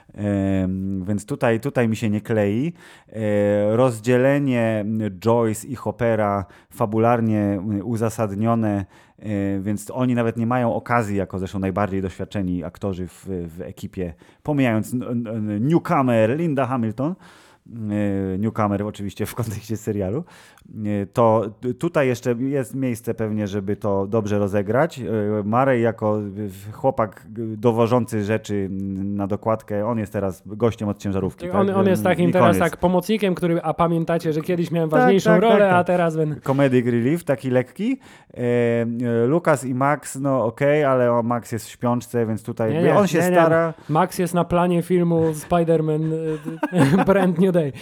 Więc tutaj mi się nie klei. Rozdzielenie Joyce i Hoppera fabularnie uzasadnione, więc oni nawet nie mają okazji, jako zresztą najbardziej doświadczeni aktorzy w ekipie, pomijając newcomer Linda Hamilton, newcomer oczywiście w kontekście serialu, to tutaj jeszcze jest miejsce pewnie, żeby to dobrze rozegrać. Marej jako chłopak dowożący rzeczy na dokładkę, on jest teraz gościem od ciężarówki. On jest takim teraz pomocnikiem, a pamiętacie, że kiedyś miałem ważniejszą rolę, a teraz będę... Comedic relief, taki lekki. Lukas i Max, no okej, ale Max jest w śpiączce, więc tutaj on się stara. Max jest na planie filmu Spider-Man Brand New Day.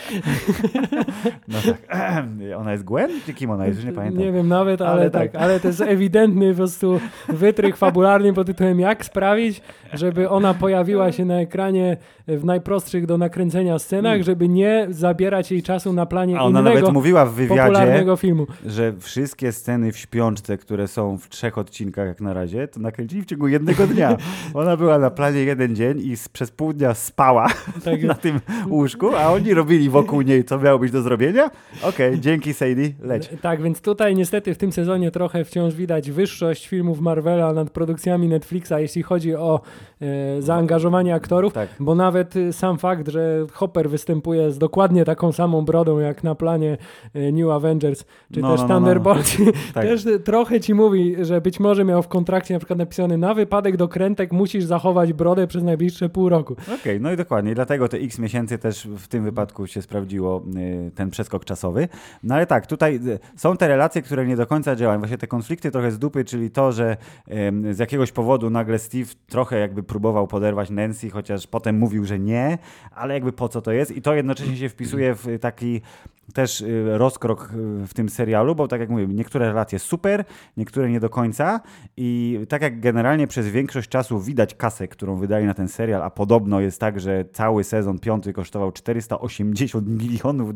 No tak. Ona jest Gwen? Czy kim ona jest? Już nie pamiętam. Nie wiem nawet, ale tak. Ale to jest ewidentny po prostu wytrych fabularny pod tytułem jak sprawić, żeby ona pojawiła się na ekranie w najprostszych do nakręcenia scenach, żeby nie zabierać jej czasu na planie ona innego nawet mówiła w wywiadzie, popularnego filmu. Że wszystkie sceny w śpiączce, które są w 3 odcinkach jak na razie, to nakręcili w ciągu jednego dnia. Ona była na planie jeden dzień i przez pół dnia spała na tym łóżku, a oni robili wokół niej, co miało być do zrobienia. Okej, dzięki Sadie, leć. Tak, więc tutaj niestety w tym sezonie trochę wciąż widać wyższość filmów Marvela nad produkcjami Netflixa, jeśli chodzi o zaangażowanie aktorów, bo nawet sam fakt, że Hopper występuje z dokładnie taką samą brodą jak na planie New Avengers, czy też Thunderbolts, też trochę ci mówi, że być może miał w kontrakcie na przykład napisane, na wypadek dokrętek musisz zachować brodę przez najbliższe pół roku. Okej, no i dokładnie, dlatego te x miesięcy też w tym wypadku się sprawdziło ten przeskok czasowy. No ale tak, tutaj są te relacje, które nie do końca działają. Właśnie te konflikty trochę z dupy, czyli to, że z jakiegoś powodu nagle Steve trochę jakby próbował poderwać Nancy, chociaż potem mówił, że nie, ale jakby po co to jest? I to jednocześnie się wpisuje w taki też rozkrok w tym serialu, bo tak jak mówię, niektóre relacje super, niektóre nie do końca i tak jak generalnie przez większość czasu widać kasę, którą wydali na ten serial, a podobno jest tak, że cały sezon 5 kosztował $480 milionów,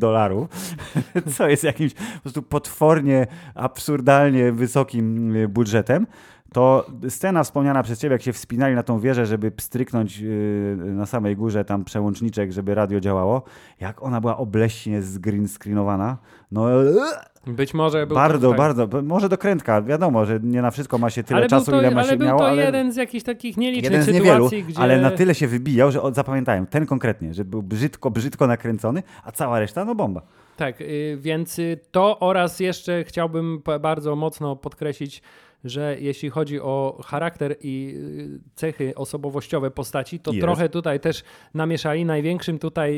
co jest jakimś po prostu potwornie, absurdalnie wysokim budżetem, to scena wspomniana przez ciebie, jak się wspinali na tą wieżę, żeby pstryknąć na samej górze tam przełączniczek, żeby radio działało, jak ona była obleśnie zgreen-screenowana. No, być może był bardzo, może dokrętka. Wiadomo, że nie na wszystko ma się tyle czasu, ile ma się miało. Ale był to jeden z jakichś takich nielicznych jeden z sytuacji, niewielu, gdzie... ale na tyle się wybijał, że zapamiętałem ten konkretnie, że był brzydko nakręcony, a cała reszta, no bomba. Tak, więc to oraz jeszcze chciałbym bardzo mocno podkreślić, że jeśli chodzi o charakter i cechy osobowościowe postaci, to trochę tutaj też namieszali. Największym tutaj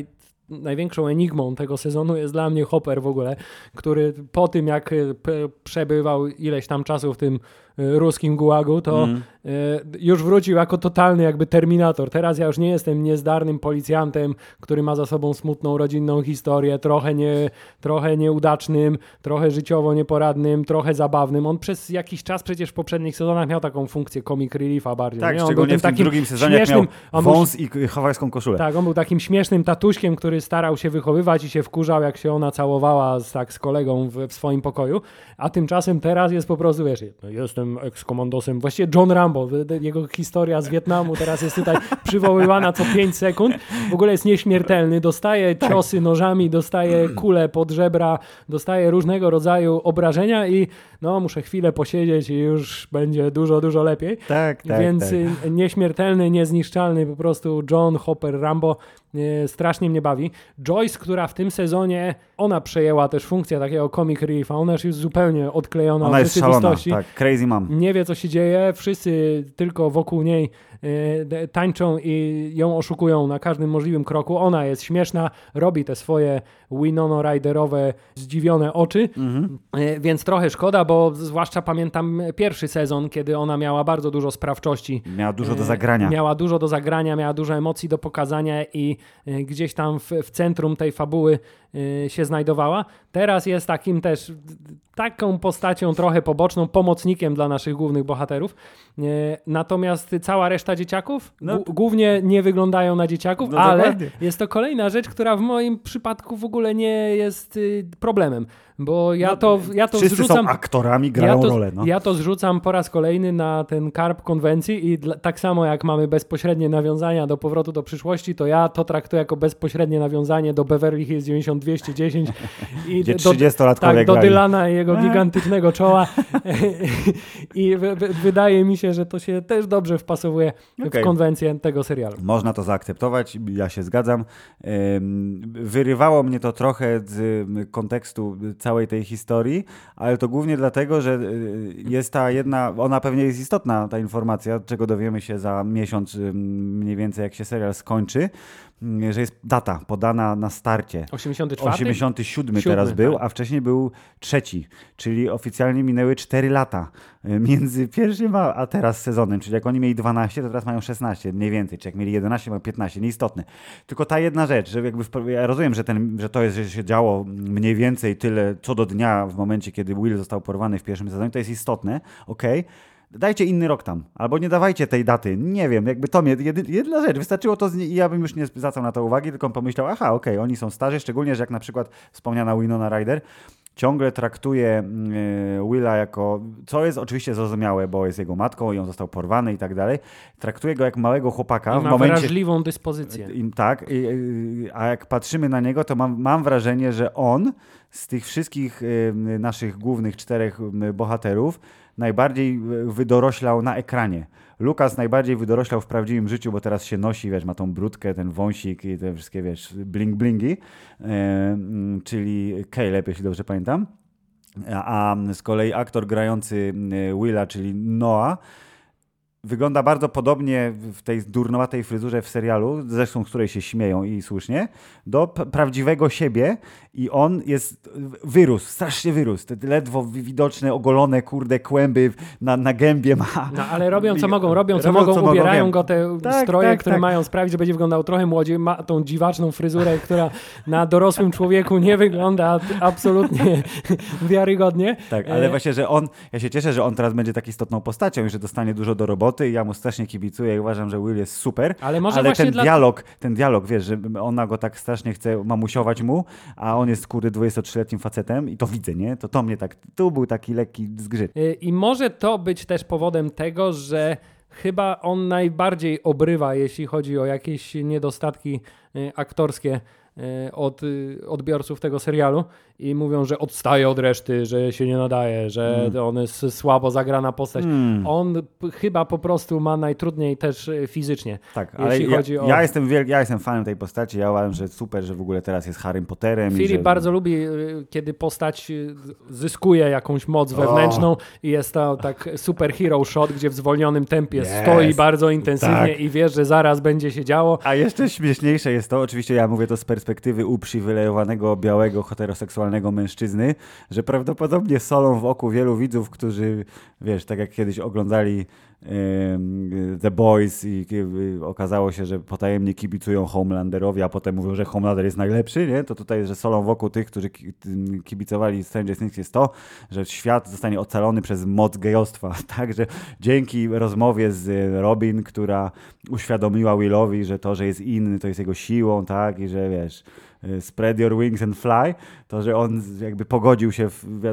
największą enigmą tego sezonu jest dla mnie Hopper w ogóle, który po tym jak przebywał ileś tam czasu w tym ruskim gułagu, to już wrócił jako totalny jakby Terminator. Teraz ja już nie jestem niezdarnym policjantem, który ma za sobą smutną rodzinną historię, trochę nieudacznym, trochę życiowo nieporadnym, trochę zabawnym. On przez jakiś czas przecież w poprzednich sezonach miał taką funkcję comic reliefa bardziej. Tak, nie? On szczególnie był w tym drugim sezonie, jak miał wąs i hawajską koszulę. Tak, on był takim śmiesznym tatuśkiem, który starał się wychowywać i się wkurzał, jak się ona całowała z kolegą w swoim pokoju, a tymczasem teraz jest po prostu, wiesz, jestem ex-komandosem, właściwie John Rambo, jego historia z Wietnamu teraz jest tutaj przywoływana co 5 sekund, w ogóle jest nieśmiertelny, dostaje ciosy nożami, dostaje kule pod żebra, dostaje różnego rodzaju obrażenia i no muszę chwilę posiedzieć i już będzie dużo, dużo lepiej. Tak, Więc nieśmiertelny, niezniszczalny po prostu John Hopper Rambo strasznie mnie bawi. Joyce, która w tym sezonie, ona przejęła też funkcję takiego comic reliefa, ona już jest zupełnie odklejona ona od jest szalona, rzeczywistości. tak, crazy mom. Nie wie, co się dzieje, wszyscy tylko wokół niej tańczą i ją oszukują na każdym możliwym kroku. Ona jest śmieszna, robi te swoje Winona Ryderowe zdziwione oczy, więc trochę szkoda, bo zwłaszcza pamiętam pierwszy sezon, kiedy ona miała bardzo dużo sprawczości. Miała dużo do zagrania. Miała dużo do zagrania, miała dużo emocji do pokazania i gdzieś tam w centrum tej fabuły się znajdowała. Teraz jest taką postacią trochę poboczną, pomocnikiem dla naszych głównych bohaterów. Natomiast cała reszta dzieciaków głównie nie wyglądają na dzieciaków, ale dokładnie. Jest to kolejna rzecz, która w moim przypadku w ogóle nie jest problemem. Bo ja to wszyscy zrzucam, są aktorami, grają rolę. No. Ja to zrzucam po raz kolejny na ten karp konwencji i tak samo jak mamy bezpośrednie nawiązania do Powrotu do przyszłości, to ja to traktuję jako bezpośrednie nawiązanie do Beverly Hills 90210 i gdzie 30-latkowie do Dylana i jego gigantycznego czoła i wydaje mi się, że to się też dobrze wpasowuje w konwencję tego serialu. Można to zaakceptować, ja się zgadzam. Wyrywało mnie to trochę z kontekstu całej tej historii, ale to głównie dlatego, że jest ta jedna, ona pewnie jest istotna, ta informacja, czego dowiemy się za miesiąc mniej więcej, jak się serial skończy, że jest data podana na starcie. 84? 87 teraz był, a wcześniej był 3, czyli oficjalnie minęły 4 lata między pierwszym a teraz sezonem, czyli jak oni mieli 12, to teraz mają 16 mniej więcej, czy jak mieli 11, mają 15, nieistotne. Tylko ta jedna rzecz, że jakby ja rozumiem, że to jest, że się działo mniej więcej tyle co do dnia w momencie, kiedy Will został porwany w pierwszym sezonie, to jest istotne, okej. Dajcie inny rok tam, albo nie dawajcie tej daty, nie wiem, jakby to mnie, jedna rzecz, wystarczyło to, i ja bym już nie zwracał na to uwagi, tylko pomyślał, oni są starzy, szczególnie, że jak na przykład wspomniana Winona Ryder ciągle traktuje Willa jako, co jest oczywiście zrozumiałe, bo jest jego matką i on został porwany i tak dalej, traktuje go jak małego chłopaka. I ma wrażliwą dyspozycję. Tak, a jak patrzymy na niego, to mam wrażenie, że on z tych wszystkich naszych głównych 4 bohaterów najbardziej wydoroślał na ekranie. Lucas najbardziej wydoroślał w prawdziwym życiu, bo teraz się nosi, ma tą brudkę, ten wąsik i te wszystkie, bling-blingi, czyli Caleb, jeśli dobrze pamiętam. A z kolei aktor grający Willa, czyli Noah, wygląda bardzo podobnie w tej durnowatej fryzurze w serialu, zresztą z której się śmieją i słusznie, do prawdziwego siebie i on wyrósł, strasznie wyrósł. Te ledwo widoczne, ogolone, kłęby na gębie ma. No ale robią co mogą, ubierają go te stroje, które mają sprawić, że będzie wyglądał trochę młodziej, ma tą dziwaczną fryzurę, która na dorosłym człowieku nie wygląda absolutnie wiarygodnie. Tak, ale właśnie, że ja się cieszę, że on teraz będzie tak istotną postacią i że dostanie dużo do roboty i ja mu strasznie kibicuję i uważam, że Will jest super, ale ten dialog, że ona go tak strasznie chce mamusiować mu, a on jest 23-letnim facetem i to widzę, nie? To mnie tak, tu był taki lekki zgrzyt. I może to być też powodem tego, że chyba on najbardziej obrywa, jeśli chodzi o jakieś niedostatki aktorskie od odbiorców tego serialu i mówią, że odstaje od reszty, że się nie nadaje, że on jest słabo zagrana postać. On chyba po prostu ma najtrudniej też fizycznie. Tak, ale ja jestem fanem tej postaci, ja uważam, że super, że w ogóle teraz jest Harrym Potterem. Filip bardzo lubi, kiedy postać zyskuje jakąś moc wewnętrzną i jest to tak super hero shot, gdzie w zwolnionym tempie stoi bardzo intensywnie i wiesz, że zaraz będzie się działo. A jeszcze śmieszniejsze jest to, oczywiście ja mówię to z perspektywy perspektywy uprzywilejowanego, białego, heteroseksualnego mężczyzny, że prawdopodobnie solą w oku wielu widzów, którzy, wiesz, tak jak kiedyś oglądali The Boys i okazało się, że potajemnie kibicują Homelanderowi, a potem mówią, że Homelander jest najlepszy, nie? To tutaj, że solą wokół tych, którzy kibicowali Stranger Things jest to, że świat zostanie ocalony przez moc gejostwa. Także dzięki rozmowie z Robin, która uświadomiła Willowi, że to, że jest inny, to jest jego siłą, tak? I że wiesz, spread your wings and fly, to, że on jakby pogodził się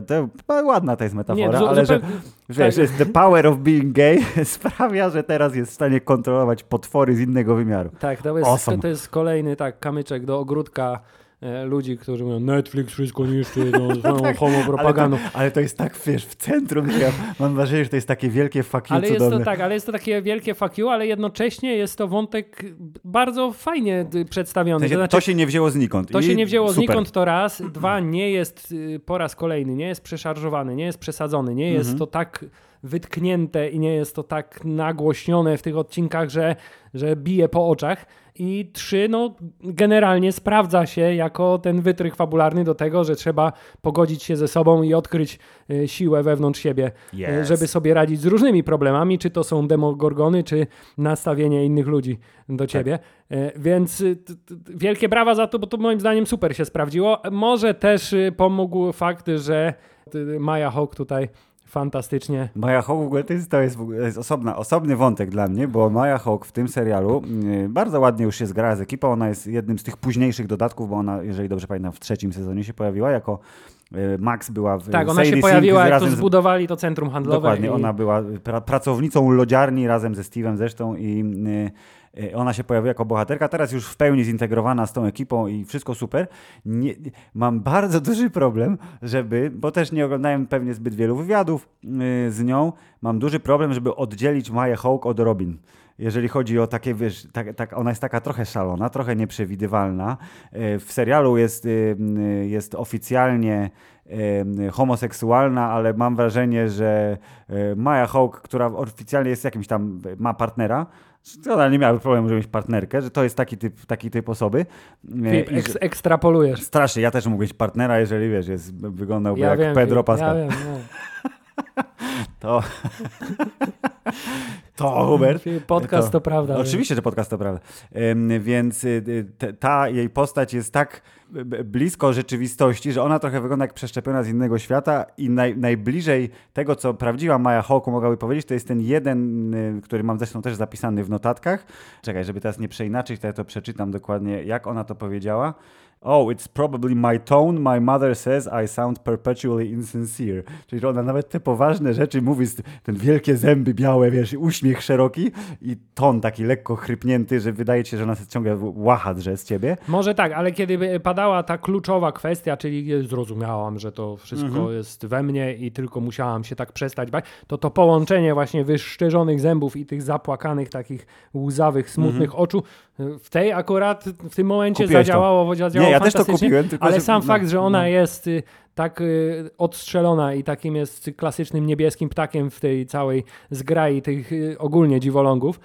ładna to jest metafora, ale że wiesz, tak. The power of being gay sprawia, że teraz jest w stanie kontrolować potwory z innego wymiaru. Tak, to jest kolejny kamyczek do ogródka ludzi, którzy mówią, Netflix wszystko niszczy, swoją homopropagandą. Ale to jest tak, wiesz, w centrum, że ja mam wrażenie, że to jest takie wielkie fuck you cudowne. Ale jest to takie wielkie fuck you, ale jednocześnie jest to wątek bardzo fajnie przedstawiony. To, znaczy, to się nie wzięło znikąd. To się nie wzięło znikąd, to raz. Dwa, nie jest po raz kolejny, nie jest przeszarżowany, nie jest przesadzony, nie jest to tak wytknięte i nie jest to tak nagłośnione w tych odcinkach, że bije po oczach. I 3, generalnie sprawdza się jako ten wytrych fabularny do tego, że trzeba pogodzić się ze sobą i odkryć siłę wewnątrz siebie, żeby sobie radzić z różnymi problemami, czy to są demogorgony, czy nastawienie innych ludzi do ciebie. Więc wielkie brawa za to, bo to moim zdaniem super się sprawdziło. Może też pomógł fakt, że Maya Hawke tutaj fantastycznie. Maya Hawke w ogóle to jest osobny wątek dla mnie, bo Maya Hawke w tym serialu bardzo ładnie już się zgrała z ekipą. Ona jest jednym z tych późniejszych dodatków, bo ona, jeżeli dobrze pamiętam, w 3. sezonie się pojawiła jako Max była w Tak, ona się pojawiła, jak to zbudowali to centrum handlowe. Dokładnie, ona była pracownicą lodziarni razem ze Steve'em zresztą i ona się pojawiła jako bohaterka, teraz już w pełni zintegrowana z tą ekipą i wszystko super. Mam bardzo duży problem, bo też nie oglądałem pewnie zbyt wielu wywiadów z nią, mam duży problem, żeby oddzielić Maję Hawke od Robin. Jeżeli chodzi o takie, wiesz, ona jest taka trochę szalona, trochę nieprzewidywalna. W serialu jest oficjalnie homoseksualna, ale mam wrażenie, że Maya Hawke, która oficjalnie jest jakimś tam, ma partnera, ona nie miałaby problemu, żeby mieć partnerkę, że to jest taki typ osoby. Ekstrapolujesz. Strasznie, ja też mógł mieć partnera, jeżeli wiesz, wyglądałby jak Pedro Pascal. Ja wiem. To Hubert. Podcast to prawda. Oczywiście, że podcast to prawda. Więc ta jej postać jest tak blisko rzeczywistości, że ona trochę wygląda jak przeszczepiona z innego świata i najbliżej tego, co prawdziwa Maya Hawke mogłaby powiedzieć, to jest ten jeden, który mam zresztą też zapisany w notatkach. Czekaj, żeby teraz nie przeinaczyć, to ja to przeczytam dokładnie, jak ona to powiedziała. Oh, it's probably my tone. My mother says I sound perpetually insincere. Czyli ona nawet te poważne rzeczy mówi, ten wielkie zęby białe, wiesz, uśmiech szeroki i ton taki lekko chrypnięty, że wydaje ci się, że ona ciągle łacha drze z ciebie. Może tak, ale kiedy padała ta kluczowa kwestia, czyli zrozumiałam, że to wszystko jest we mnie i tylko musiałam się tak przestać bać, to połączenie właśnie wyszczerzonych zębów i tych zapłakanych, takich łzawych, smutnych oczu, w tym momencie zadziałało Nie, ja też to kupiłem. Ale sam fakt, że ona jest tak odstrzelona i takim jest klasycznym niebieskim ptakiem w tej całej zgrai tych ogólnie dziwolągów,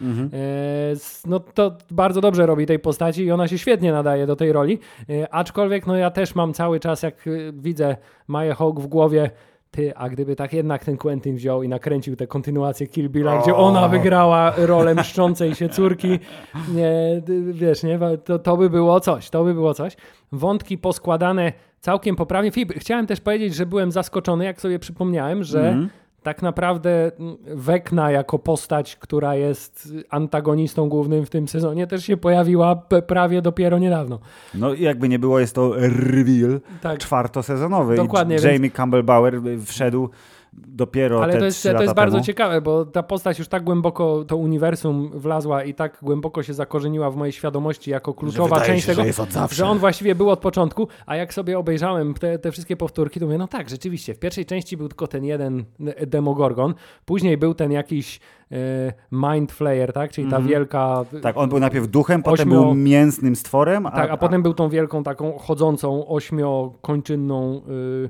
to bardzo dobrze robi tej postaci i ona się świetnie nadaje do tej roli. Aczkolwiek ja też mam cały czas, jak widzę Maję Hawke w głowie, a gdyby tak jednak ten Quentin wziął i nakręcił tę kontynuację Kill Billa, gdzie ona wygrała rolę mszczącej się córki, wiesz, nie, to by było coś. Wątki poskładane całkiem poprawnie. Filip, chciałem też powiedzieć, że byłem zaskoczony, jak sobie przypomniałem, że tak naprawdę Vecna jako postać, która jest antagonistą głównym w tym sezonie, też się pojawiła prawie dopiero niedawno. No i jakby nie było, jest to reveal czwartosezonowy. Dokładnie. Jamie Campbell-Bower wszedł dopiero ale te to 3 lata jest bardzo temu. ciekawe, bo ta postać już tak głęboko, to uniwersum wlazła i tak głęboko się zakorzeniła w mojej świadomości jako kluczowa część tego, że on właściwie był od początku, a jak sobie obejrzałem te wszystkie powtórki, to mówię, no tak, rzeczywiście, w pierwszej części był tylko ten jeden Demogorgon, później był ten jakiś Mind Flayer, tak? Czyli ta wielka... Tak, on był najpierw duchem, potem był mięsnym stworem. A potem był tą wielką taką chodzącą, 8-kończynną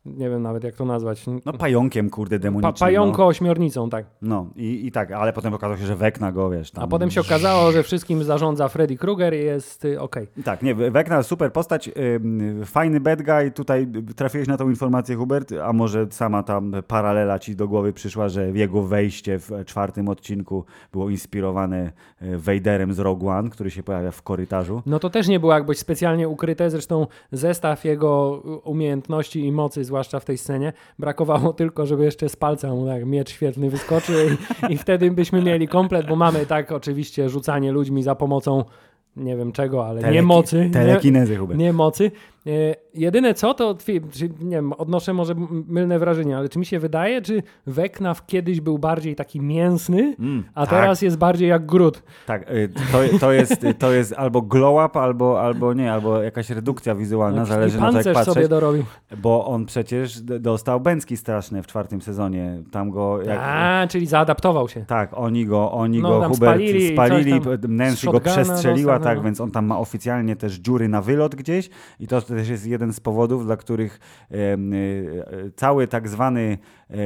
nie wiem nawet jak to nazwać. No pająkiem, kurde, demonicznym. Pająko ośmiornicą, tak. No i tak, ale potem okazało się, że Vecna go, wiesz... Tam... A potem się okazało, że wszystkim zarządza Freddy Krueger i jest okej. Tak, nie, Vecna super postać, fajny bad guy, tutaj trafiłeś na tą informację, Hubert, a może sama tam paralela ci do głowy przyszła, że jego wejście w 4. odcinku było inspirowane Vaderem z Rogue One, który się pojawia w korytarzu. No to też nie było jakbyś specjalnie ukryte, zresztą zestaw jego umiejętności i mocy, zwłaszcza w tej scenie, brakowało tylko, żeby jeszcze z palca mu tak miecz świetlny wyskoczył i wtedy byśmy mieli komplet, bo mamy tak oczywiście rzucanie ludźmi za pomocą nie wiem czego, ale nie mocy. Telekinezy, Hubert. Nie mocy. Jedyne co, to nie wiem, odnoszę może mylne wrażenie, ale czy mi się wydaje, czy Vecna kiedyś był bardziej taki mięsny, a teraz jest bardziej jak Groot. Tak, to jest albo glow up, albo nie, albo jakaś redukcja wizualna, zależy na to jak patrzeć. Sobie dorobił. Bo on przecież dostał bęcki straszne w 4. sezonie. Tam go... czyli zaadaptował się. Tak, oni go Hubert spalili Nancy go przestrzeliła, dostał, tak, więc on tam ma oficjalnie też dziury na wylot gdzieś i to też jest jeden z powodów, dla których cały tak zwany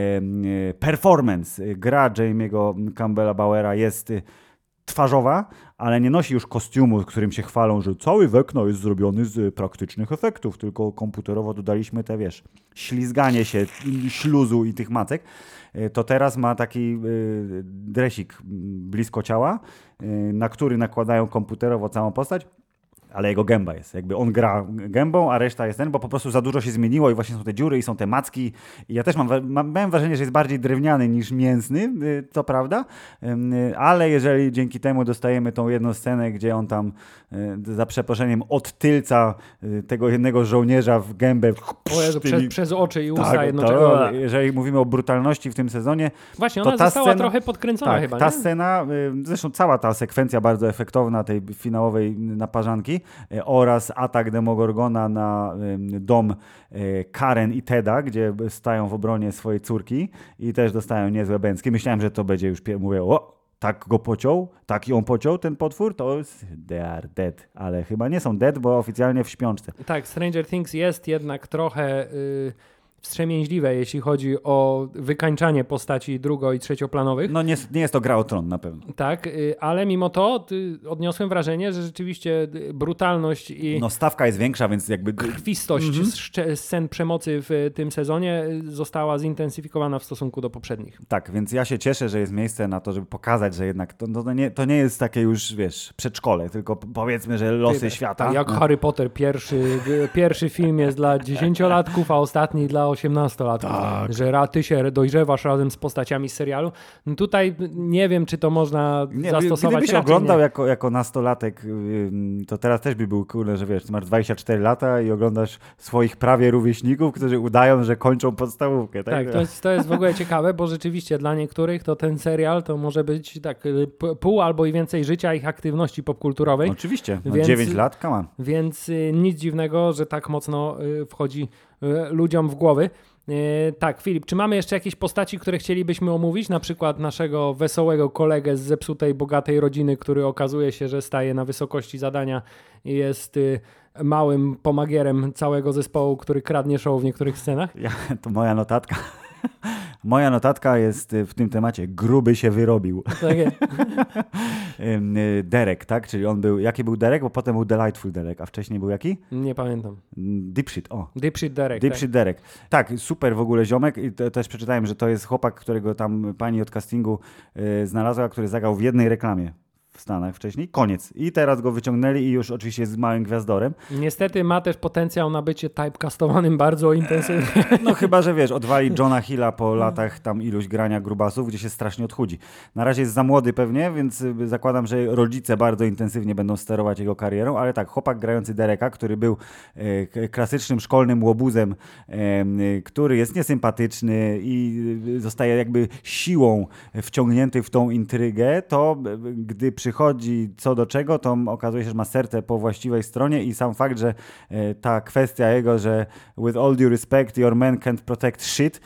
performance gra Jamie'ego Campbella Bauera jest twarzowa, ale nie nosi już kostiumu, którym się chwalą, że cały Vecna jest zrobiony z praktycznych efektów, tylko komputerowo dodaliśmy te, wiesz, ślizganie się śluzu i tych macek. To teraz ma taki dresik blisko ciała, na który nakładają komputerowo całą postać, ale jego gęba jest. Jakby on gra gębą, a reszta jest bo po prostu za dużo się zmieniło i właśnie są te dziury i są te macki. I ja też miałem wrażenie, że jest bardziej drewniany niż mięsny, to prawda, ale jeżeli dzięki temu dostajemy tą jedną scenę, gdzie on tam za przeproszeniem od tylca tego jednego żołnierza w gębę przez oczy i usta tak, jednocześnie. Jeżeli mówimy o brutalności w tym sezonie, właśnie, ona została trochę podkręcona tak, chyba. Ta nie? scena, zresztą cała ta sekwencja bardzo efektowna tej finałowej naparzanki oraz atak Demogorgona na dom Karen i Teda, gdzie stają w obronie swojej córki i też dostają niezłe bęcki. Myślałem, że to będzie już, mówię, tak go pociął, tak ją pociął ten potwór, to jest they are dead, ale chyba nie są dead, bo oficjalnie w śpiączce. Tak, Stranger Things jest jednak trochę wstrzemięźliwe, jeśli chodzi o wykańczanie postaci drugo- i trzecioplanowych. No nie jest to Gra o Tron na pewno. Tak, ale mimo to odniosłem wrażenie, że rzeczywiście brutalność i no stawka jest większa, więc jakby krwistość scen przemocy w tym sezonie została zintensyfikowana w stosunku do poprzednich. Tak, więc ja się cieszę, że jest miejsce na to, żeby pokazać, że jednak to nie jest takie już, wiesz, przedszkole, tylko powiedzmy, że losy świata. Tak, jak Harry Potter, pierwszy film jest dla 10-latków, a ostatni dla 18-latków. Tak. Że ty się dojrzewasz razem z postaciami z serialu. No tutaj nie wiem, czy to można zastosować. Gdybyś oglądał jako nastolatek, to teraz też by był kurde, że wiesz, ty masz 24 lata i oglądasz swoich prawie rówieśników, którzy udają, że kończą podstawówkę. Tak, to jest w ogóle ciekawe, bo rzeczywiście dla niektórych to ten serial to może być tak pół albo i więcej życia ich aktywności popkulturowej. Oczywiście, 9 lat, come on. Więc nic dziwnego, że tak mocno wchodzi ludziom w głowy. Tak, Filip, czy mamy jeszcze jakieś postaci, które chcielibyśmy omówić? Na przykład naszego wesołego kolegę z zepsutej, bogatej rodziny, który okazuje się, że staje na wysokości zadania i jest małym pomagierem całego zespołu, który kradnie show w niektórych scenach? To moja notatka. Moja notatka jest w tym temacie gruby się wyrobił. Tak jest. Derek, tak? Czyli on był, jaki był Derek? Bo potem był Delightful Derek, a wcześniej był jaki? Nie pamiętam. Dipshit, Dipshit Derek. Dipshit Derek. Tak, super w ogóle ziomek i też przeczytałem, że to jest chłopak, którego tam pani od castingu znalazła, który zagrał w jednej reklamie w Stanach wcześniej. Koniec. I teraz go wyciągnęli i już oczywiście jest małym gwiazdorem. Niestety ma też potencjał na bycie typecastowanym bardzo intensywnie. No chyba, że wiesz, odwali Johna Hilla po latach tam iluś grania grubasów, gdzie się strasznie odchudzi. Na razie jest za młody pewnie, więc zakładam, że rodzice bardzo intensywnie będą sterować jego karierą, ale tak, chłopak grający Dereka, który był klasycznym szkolnym łobuzem, który jest niesympatyczny i zostaje jakby siłą wciągnięty w tą intrygę, to gdy przychodzi co do czego, to okazuje się, że ma serce po właściwej stronie i sam fakt, że ta kwestia jego, że with all due respect, your man can't protect shit,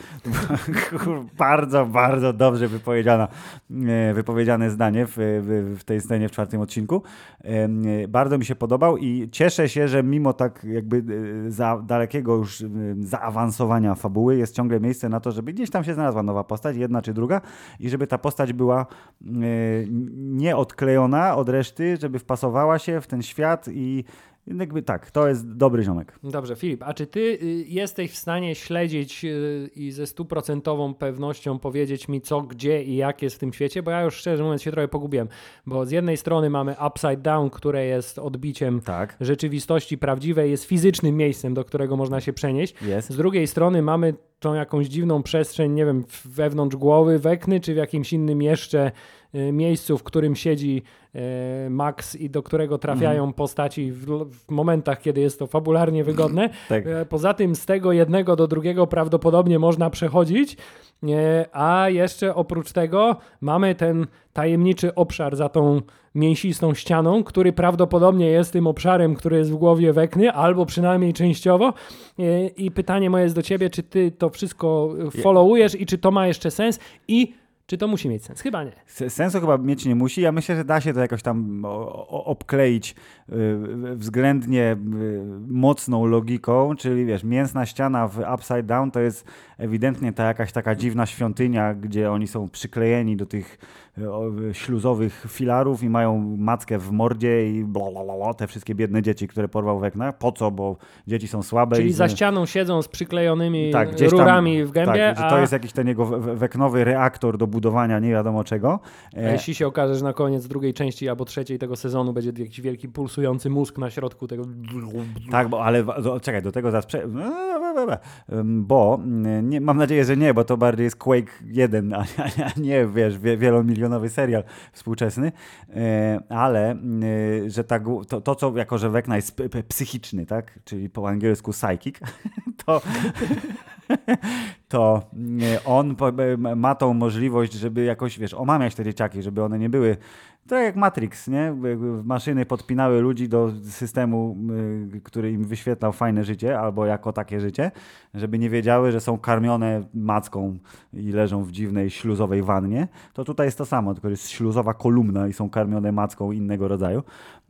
bardzo, bardzo dobrze wypowiedziane zdanie w tej scenie w 4. odcinku. Bardzo mi się podobał i cieszę się, że mimo tak jakby za dalekiego już zaawansowania fabuły jest ciągle miejsce na to, żeby gdzieś tam się znalazła nowa postać, jedna czy druga i żeby ta postać była nie odklejona od reszty, żeby wpasowała się w ten świat i jakby tak, to jest dobry ziomek. Dobrze, Filip, a czy ty jesteś w stanie śledzić i ze 100% pewnością powiedzieć mi co, gdzie i jak jest w tym świecie? Bo ja już szczerze mówiąc się trochę pogubiłem, bo z jednej strony mamy Upside Down, które jest odbiciem rzeczywistości prawdziwej, jest fizycznym miejscem, do którego można się przenieść. Z drugiej strony mamy tą jakąś dziwną przestrzeń, nie wiem, wewnątrz głowy Wekny, czy w jakimś innym jeszcze miejscu, w którym siedzi Max i do którego trafiają postaci w momentach, kiedy jest to fabularnie wygodne. Tak. Poza tym z tego jednego do drugiego prawdopodobnie można przechodzić, a jeszcze oprócz tego mamy ten tajemniczy obszar za tą mięsistą ścianą, który prawdopodobnie jest tym obszarem, który jest w głowie Wekny, albo przynajmniej częściowo. I pytanie moje jest do ciebie, czy ty to wszystko followujesz i czy to ma jeszcze sens i czy to musi mieć sens? Chyba nie. Sensu chyba mieć nie musi. Ja myślę, że da się to jakoś tam obkleić względnie mocną logiką, czyli wiesz, mięsna ściana w Upside Down to jest ewidentnie ta jakaś taka dziwna świątynia, gdzie oni są przyklejeni do tych śluzowych filarów i mają mackę w mordzie i blablabla, te wszystkie biedne dzieci, które porwał Wekna. Po co? Bo dzieci są słabe. Czyli za ścianą siedzą z przyklejonymi rurami w gębie. Tak, to jest jakiś ten jego weknowy reaktor do budowania nie wiadomo czego. A jeśli się okaże, że na koniec drugiej części albo trzeciej tego sezonu będzie jakiś wielki pulsujący mózg na środku tego... Tak, ale czekaj, do tego zaraz bo nie, mam nadzieję, że nie, bo to bardziej jest Quake 1, a nie, wiesz, wielomilionowy serial współczesny, ale że tak, to co jako, że Wekna jest psychiczny, tak, czyli po angielsku psychic, to on ma tą możliwość, żeby jakoś, wiesz, omamiać te dzieciaki, żeby one nie były tak jak Matrix, nie? Maszyny podpinały ludzi do systemu, który im wyświetlał fajne życie, albo jako takie życie, żeby nie wiedziały, że są karmione macką i leżą w dziwnej śluzowej wannie. To tutaj jest to samo, tylko jest śluzowa kolumna i są karmione macką innego rodzaju.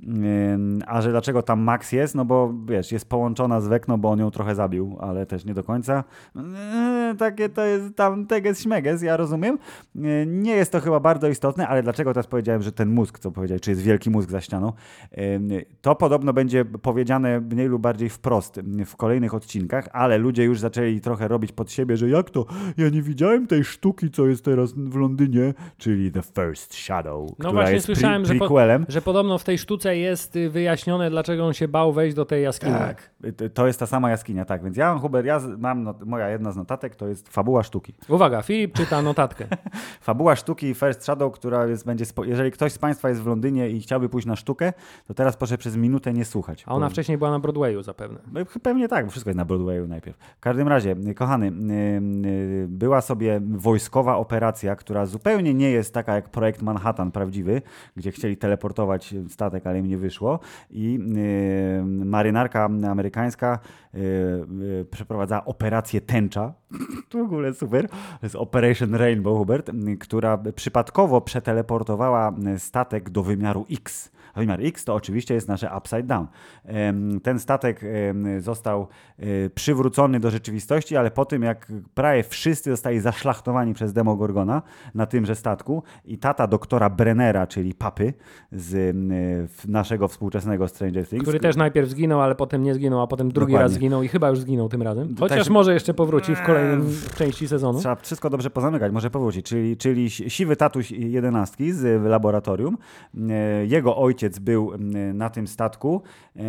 A że dlaczego tam Max jest? No bo wiesz, jest połączona z Wekną, bo on ją trochę zabił, ale też nie do końca. Takie to jest tam teges śmeges, ja rozumiem. Nie jest to chyba bardzo istotne, ale dlaczego teraz powiedziałem, że ten mózg, co powiedziałeś, czy jest wielki mózg za ścianą, to podobno będzie powiedziane mniej lub bardziej wprost w kolejnych odcinkach, ale ludzie już zaczęli trochę robić pod siebie, że jak to? Ja nie widziałem tej sztuki, co jest teraz w Londynie, czyli The First Shadow, no która właśnie jest słyszałem, prequelem. że podobno w tej sztuce jest wyjaśnione, dlaczego on się bał wejść do tej jaskini. Tak, to jest ta sama jaskinia, tak. Więc ja mam moja jedna z notatek, to jest fabuła sztuki. Uwaga, Filip czyta notatkę. Fabuła sztuki First Shadow, która będzie, jeżeli ktoś z Państwa jest w Londynie i chciałby pójść na sztukę, to teraz proszę przez minutę nie słuchać. A ona wcześniej była na Broadwayu zapewne. Pewnie tak, bo wszystko jest na Broadwayu najpierw. W każdym razie, kochany, była sobie wojskowa operacja, która zupełnie nie jest taka jak projekt Manhattan prawdziwy, gdzie chcieli teleportować statek, ale im nie wyszło. I marynarka amerykańska przeprowadzała operację Tęcza. To w ogóle super. To jest Operation Rainbow, Hubert, która przypadkowo przeteleportowała statek do wymiaru X. A wymiar X to oczywiście jest nasze Upside Down. Ten statek został przywrócony do rzeczywistości, ale po tym jak prawie wszyscy zostali zaszlachtowani przez Demogorgona na tymże statku i tata doktora Brennera, czyli papy z naszego współczesnego Stranger Things. Który też najpierw zginął, ale potem nie zginął, a potem drugi raz zginął i chyba już zginął tym razem. Chociaż może jeszcze powróci w kolejnym części sezonu. Trzeba wszystko dobrze pozamykać, może powrócić. Czyli siwy tatuś 11 z laboratorium. Jego ojciec był na tym statku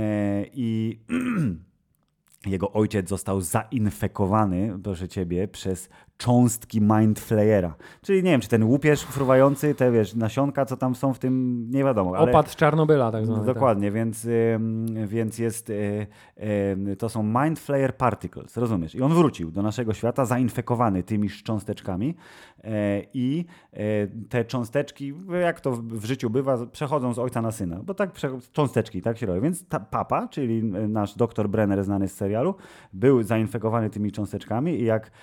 i jego ojciec został zainfekowany, proszę ciebie, przez cząstki Mind Flayera. Czyli nie wiem, czy ten łupież fruwający, te wiesz, nasionka, co tam są w tym, nie wiadomo. Ale... Opad z Czarnobyla tak zwany. Dokładnie, więc jest, to są Mind Flayer Particles, rozumiesz? I on wrócił do naszego świata zainfekowany tymi cząsteczkami i te cząsteczki, jak to w życiu bywa, przechodzą z ojca na syna, bo tak cząsteczki, tak się robi. Więc ta papa, czyli nasz doktor Brenner znany z serialu, był zainfekowany tymi cząsteczkami i jak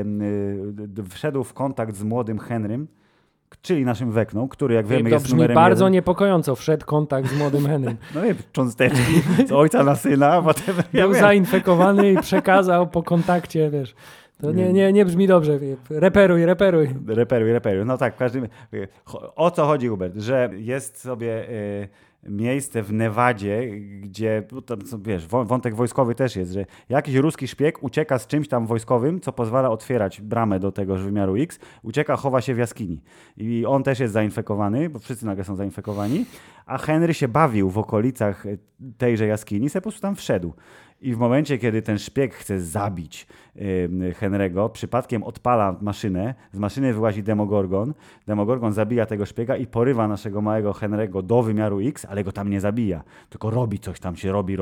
wszedł w kontakt z młodym Henrym, czyli naszym Wekną, który jak wiemy jest numerem bardzo 1. niepokojąco wszedł kontakt z młodym Henrym. No nie, cząsteczki z ojca na syna, a potem... Był zainfekowany i przekazał po kontakcie, wiesz. To nie brzmi dobrze. Reperuj. Reperuj. No tak, w każdym... O co chodzi, Hubert? Że jest sobie miejsce w Nevadzie, gdzie, tam, wiesz, wątek wojskowy też jest, że jakiś ruski szpieg ucieka z czymś tam wojskowym, co pozwala otwierać bramę do tegoż wymiaru X, ucieka, chowa się w jaskini. I on też jest zainfekowany, bo wszyscy nagle są zainfekowani, a Henry się bawił w okolicach tejże jaskini, sobie po prostu tam wszedł. I w momencie, kiedy ten szpieg chce zabić Henry'ego, przypadkiem odpala maszynę, z maszyny wyłazi Demogorgon, Demogorgon zabija tego szpiega i porywa naszego małego Henry'ego do wymiaru X, ale go tam nie zabija, tylko robi coś tam, się robi.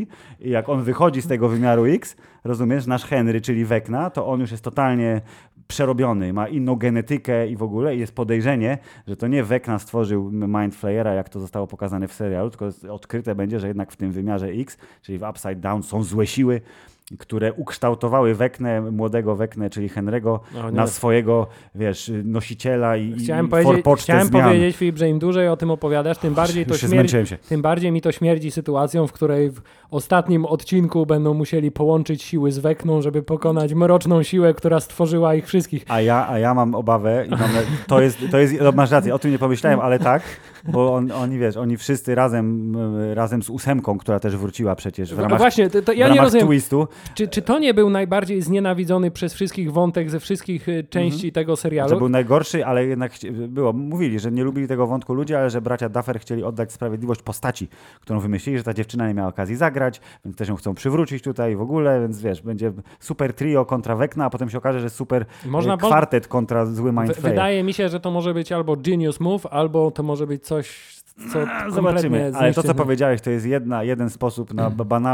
I jak on wychodzi z tego wymiaru X, rozumiesz, nasz Henry, czyli Vecna, to on już jest totalnie przerobiony, ma inną genetykę i w ogóle jest podejrzenie, że to nie Vecna stworzył Mind Flayera, jak to zostało pokazane w serialu, tylko odkryte będzie, że jednak w tym wymiarze X, czyli w Upside Down, są złe siły, które ukształtowały młodego Vecnę, czyli Henry'ego, na swojego, wiesz, nosiciela i forpocztę zmian. Powiedzieć, Filip, że im dłużej o tym opowiadasz, tym bardziej mi to śmierdzi sytuacją, w której w ostatnim odcinku będą musieli połączyć siły z Vecną, żeby pokonać mroczną siłę, która stworzyła ich wszystkich. A ja mam obawę i to jest, masz rację, o tym nie pomyślałem, ale tak, bo oni wszyscy razem z 8, która też wróciła przecież w ramach, właśnie, ja nie rozumiem. Twistu. Czy to nie był najbardziej znienawidzony przez wszystkich wątek ze wszystkich części tego serialu? To był najgorszy, ale jednak mówili, że nie lubili tego wątku ludzie, ale że bracia Duffer chcieli oddać sprawiedliwość postaci, którą wymyślili, że ta dziewczyna nie miała okazji zagrać, więc też ją chcą przywrócić tutaj w ogóle, więc wiesz, będzie super trio kontra Vecna, a potem się okaże, że super kwartet kontra zły Mind Flayer. Wydaje mi się, że to może być albo genius move, albo to może być coś, co zobaczymy, ale to, co powiedziałeś, to jest jeden sposób na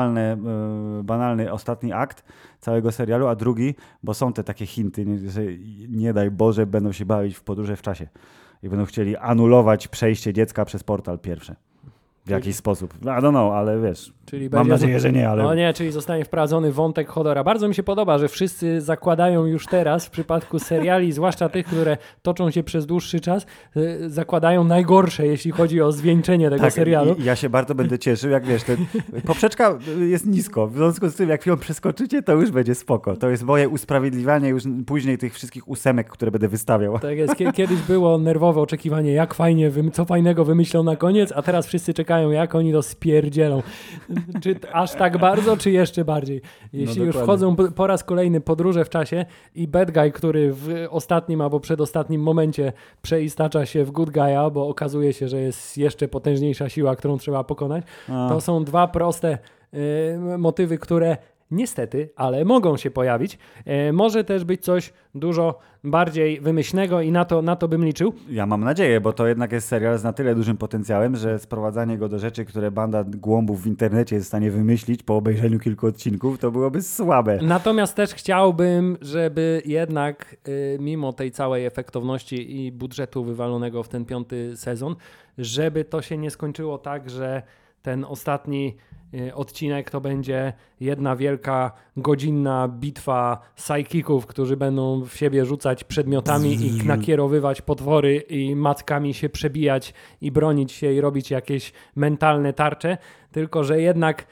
banalny ostatni akt całego serialu, a drugi, bo są te takie hinty, że nie daj Boże będą się bawić w podróże w czasie i będą chcieli anulować przejście dziecka przez portal pierwsze. W jakiś sposób. I don't know, ale wiesz, mam nadzieję, że nie, ale... No nie, czyli zostanie wprowadzony wątek Hodora. Bardzo mi się podoba, że wszyscy zakładają już teraz, w przypadku seriali, zwłaszcza tych, które toczą się przez dłuższy czas, zakładają najgorsze, jeśli chodzi o zwieńczenie tego serialu. I ja się bardzo będę cieszył, jak wiesz, poprzeczka jest nisko, w związku z tym, jak ją przeskoczycie, to już będzie spoko. To jest moje usprawiedliwianie już później tych wszystkich 8, które będę wystawiał. Tak jest, kiedyś było nerwowe oczekiwanie, jak fajnie, co fajnego wymyślą na koniec, a teraz wszyscy czekają, jak oni to spierdzielą. Czy aż tak bardzo, czy jeszcze bardziej? Jeśli już wchodzą po raz kolejny podróże w czasie i bad guy, który w ostatnim albo przedostatnim momencie przeistacza się w good guy'a, bo okazuje się, że jest jeszcze potężniejsza siła, którą trzeba pokonać, to są dwa proste motywy, które niestety, ale mogą się pojawić. Może też być coś dużo bardziej wymyślnego i na to bym liczył. Ja mam nadzieję, bo to jednak jest serial z na tyle dużym potencjałem, że sprowadzanie go do rzeczy, które banda głąbów w internecie jest w stanie wymyślić po obejrzeniu kilku odcinków, to byłoby słabe. Natomiast też chciałbym, żeby jednak mimo tej całej efektowności i budżetu wywalonego w ten 5. sezon, żeby to się nie skończyło tak, że ten ostatni odcinek to będzie jedna wielka, godzinna bitwa psychików, którzy będą w siebie rzucać przedmiotami i nakierowywać potwory i mackami się przebijać i bronić się i robić jakieś mentalne tarcze, tylko że jednak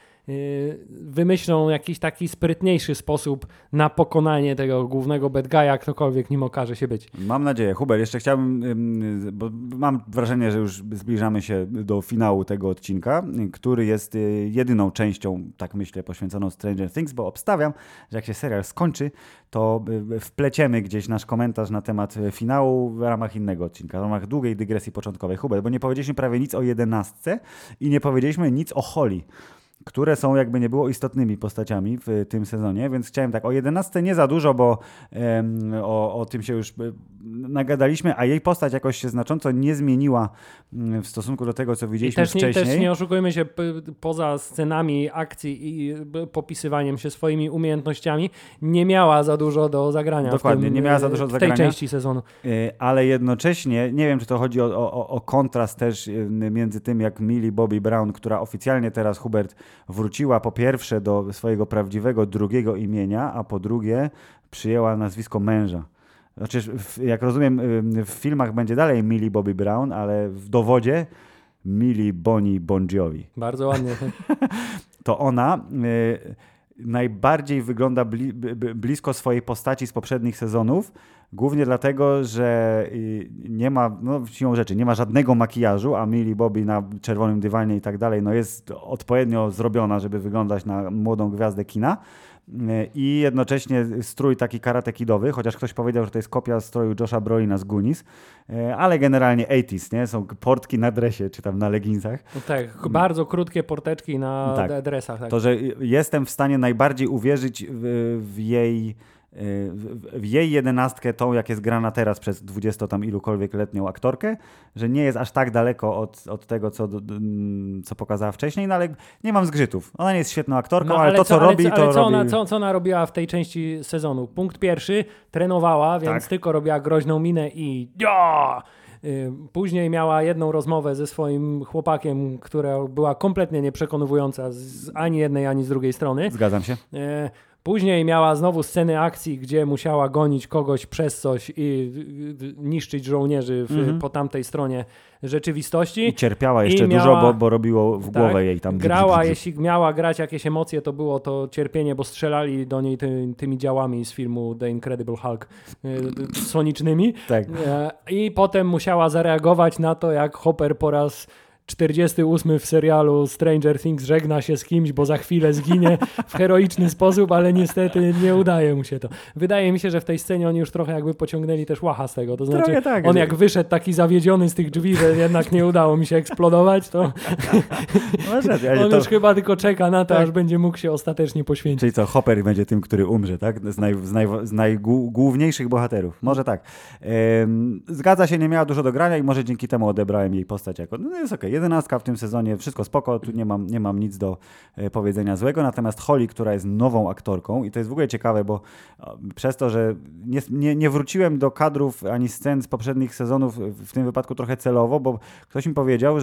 wymyślą jakiś taki sprytniejszy sposób na pokonanie tego głównego bad guy'a, ktokolwiek nim okaże się być. Mam nadzieję. Hubert, jeszcze chciałbym, bo mam wrażenie, że już zbliżamy się do finału tego odcinka, który jest jedyną częścią, tak myślę, poświęconą Stranger Things, bo obstawiam, że jak się serial skończy, to wpleciemy gdzieś nasz komentarz na temat finału w ramach innego odcinka, w ramach długiej dygresji początkowej. Hubert, bo nie powiedzieliśmy prawie nic o 11 i nie powiedzieliśmy nic o Holly, które są jakby nie było istotnymi postaciami w tym sezonie, więc chciałem tak, o 11 nie za dużo, bo o tym się już nagadaliśmy, a jej postać jakoś się znacząco nie zmieniła w stosunku do tego, co widzieliśmy wcześniej. Też nie oszukujmy się, poza scenami akcji i popisywaniem się swoimi umiejętnościami, nie miała za dużo do zagrania. Dokładnie, nie miała za dużo do zagrania. W tej części sezonu. Ale jednocześnie, nie wiem, czy to chodzi o kontrast też między tym, jak Millie Bobby Brown, która oficjalnie teraz, Hubert, wróciła po pierwsze do swojego prawdziwego drugiego imienia, a po drugie przyjęła nazwisko męża. Znaczy, jak rozumiem, w filmach będzie dalej Millie Bobby Brown, ale w dowodzie Millie Bonnie Bon Jovi. Bardzo ładnie. To ona najbardziej wygląda blisko swojej postaci z poprzednich sezonów, głównie dlatego, że nie ma, no siłą rzeczy, nie ma żadnego makijażu, a Millie Bobby na czerwonym dywanie i tak dalej, no jest odpowiednio zrobiona, żeby wyglądać na młodą gwiazdę kina. I jednocześnie strój taki karate kidowy, chociaż ktoś powiedział, że to jest kopia stroju Josha Brolina z Goonies, ale generalnie 80s, nie? Są portki na dresie, czy tam na leginsach. No tak, bardzo krótkie porteczki na dresach. Tak. To, że jestem w stanie najbardziej uwierzyć w jej 11, tą jak jest grana teraz przez 20 tam ilukolwiek letnią aktorkę, że nie jest aż tak daleko od tego, co pokazała wcześniej, no ale nie mam zgrzytów. Ona nie jest świetną aktorką, no, ale to, co robi, to robi... Co ona robiła w tej części sezonu? Punkt pierwszy, trenowała, więc tylko robiła groźną minę i później miała jedną rozmowę ze swoim chłopakiem, która była kompletnie nieprzekonująca z ani jednej, ani z drugiej strony. Zgadzam się. Później miała znowu sceny akcji, gdzie musiała gonić kogoś przez coś i niszczyć żołnierzy po tamtej stronie rzeczywistości. I cierpiała jeszcze dużo, bo robiło w głowę jej tam. Grała, jeśli miała grać jakieś emocje, to było to cierpienie, bo strzelali do niej tymi działami z filmu The Incredible Hulk sonicznymi. Tak. I potem musiała zareagować na to, jak Hopper po raz 48 w serialu Stranger Things żegna się z kimś, bo za chwilę zginie w heroiczny sposób, ale niestety nie udaje mu się to. Wydaje mi się, że w tej scenie oni już trochę jakby pociągnęli też łacha z tego. To znaczy tak, on jak wyszedł taki zawiedziony z tych drzwi, że jednak nie udało mi się eksplodować, to on już chyba tylko czeka na to, aż będzie mógł się ostatecznie poświęcić. Czyli co, Hopper będzie tym, który umrze, tak? Z najgłówniejszych bohaterów. Może tak. Zgadza się, nie miała dużo do grania i może dzięki temu odebrałem jej postać jako, no jest okej. 11 w tym sezonie, wszystko spoko, tu nie mam nic do powiedzenia złego, natomiast Holly, która jest nową aktorką i to jest w ogóle ciekawe, bo przez to, że nie wróciłem do kadrów ani scen z poprzednich sezonów, w tym wypadku trochę celowo, bo ktoś mi powiedział,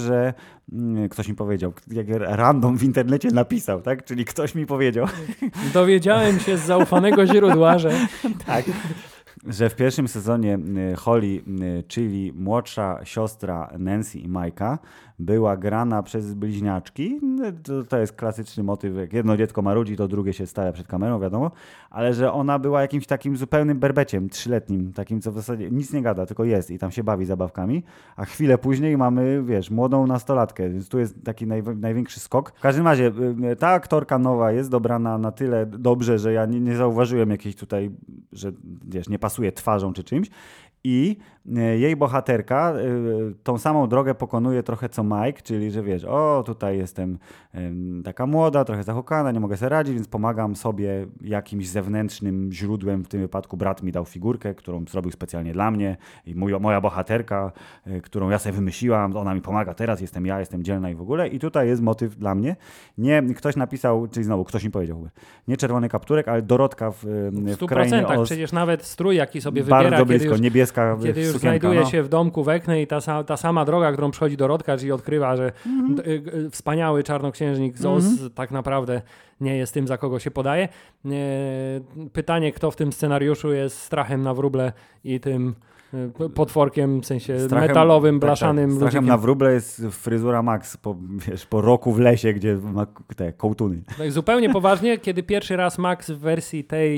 jak random w internecie napisał, tak? Czyli ktoś mi powiedział. Dowiedziałem się z zaufanego źródła, że... Tak. Że w pierwszym sezonie Holly, czyli młodsza siostra Nancy i Mike'a, była grana przez bliźniaczki. To jest klasyczny motyw, jak jedno dziecko marudzi, to drugie się stawia przed kamerą, wiadomo, ale że ona była jakimś takim zupełnym berbeciem 3-letnim, takim, co w zasadzie nic nie gada, tylko jest i tam się bawi zabawkami, a chwilę później mamy, młodą nastolatkę, więc tu jest taki największy skok. W każdym razie ta aktorka nowa jest dobrana na tyle dobrze, że ja nie zauważyłem jakiejś tutaj, że nie pasuje twarzą czy czymś. I jej bohaterka tą samą drogę pokonuje trochę co Mike, czyli że tutaj jestem taka młoda, trochę zahukana, nie mogę sobie radzić, więc pomagam sobie jakimś zewnętrznym źródłem. W tym wypadku brat mi dał figurkę, którą zrobił specjalnie dla mnie i moja bohaterka, którą ja sobie wymyśliłam, ona mi pomaga teraz, jestem dzielna i w ogóle. I tutaj jest motyw dla mnie. Nie, ktoś napisał, czyli znowu ktoś mi powiedział, nie czerwony kapturek, ale Dorotka w krainie Oz. Przecież nawet strój, jaki sobie wybiera, bardzo blisko, niebieska kiedy już sukienka, znajduje się w domku w Ekne i ta sama droga, którą przechodzi Dorotka, czyli odkrywa, że wspaniały czarnoksiężnik z Oz tak naprawdę nie jest tym, za kogo się podaje. Pytanie, kto w tym scenariuszu jest strachem na wróble i tym potworkiem, w sensie metalowym, blaszanym ludzikiem. Strachem na wróble jest fryzura Max po roku w lesie, gdzie ma te kołtuny. Tak, zupełnie poważnie, kiedy pierwszy raz Max w wersji tej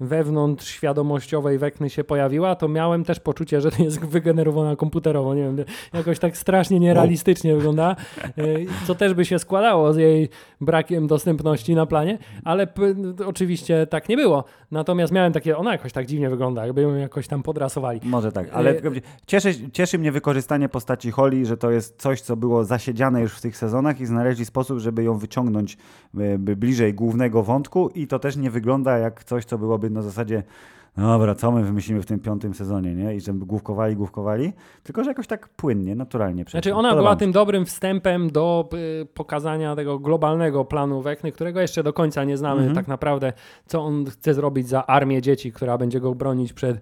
wewnątrz świadomościowej Wekny się pojawiła, to miałem też poczucie, że to jest wygenerowana komputerowo, nie wiem, jakoś tak strasznie nierealistycznie wygląda, co też by się składało z jej brakiem dostępności na planie, ale oczywiście tak nie było. Natomiast miałem takie, ona jakoś tak dziwnie wygląda, jakby ją jakoś tam podrasowali. Może tak, ale cieszy mnie wykorzystanie postaci Holly, że to jest coś, co było zasiedziane już w tych sezonach i znaleźli sposób, żeby ją wyciągnąć bliżej głównego wątku i to też nie wygląda jak coś, co byłoby na zasadzie dobra, co my wymyślimy w tym 5. sezonie, nie? I żeby główkowali, tylko że jakoś tak płynnie, naturalnie przeszło. Znaczy ona była tym dobrym wstępem do pokazania tego globalnego planu Wekny, którego jeszcze do końca nie znamy tak naprawdę, co on chce zrobić za armię dzieci, która będzie go bronić przed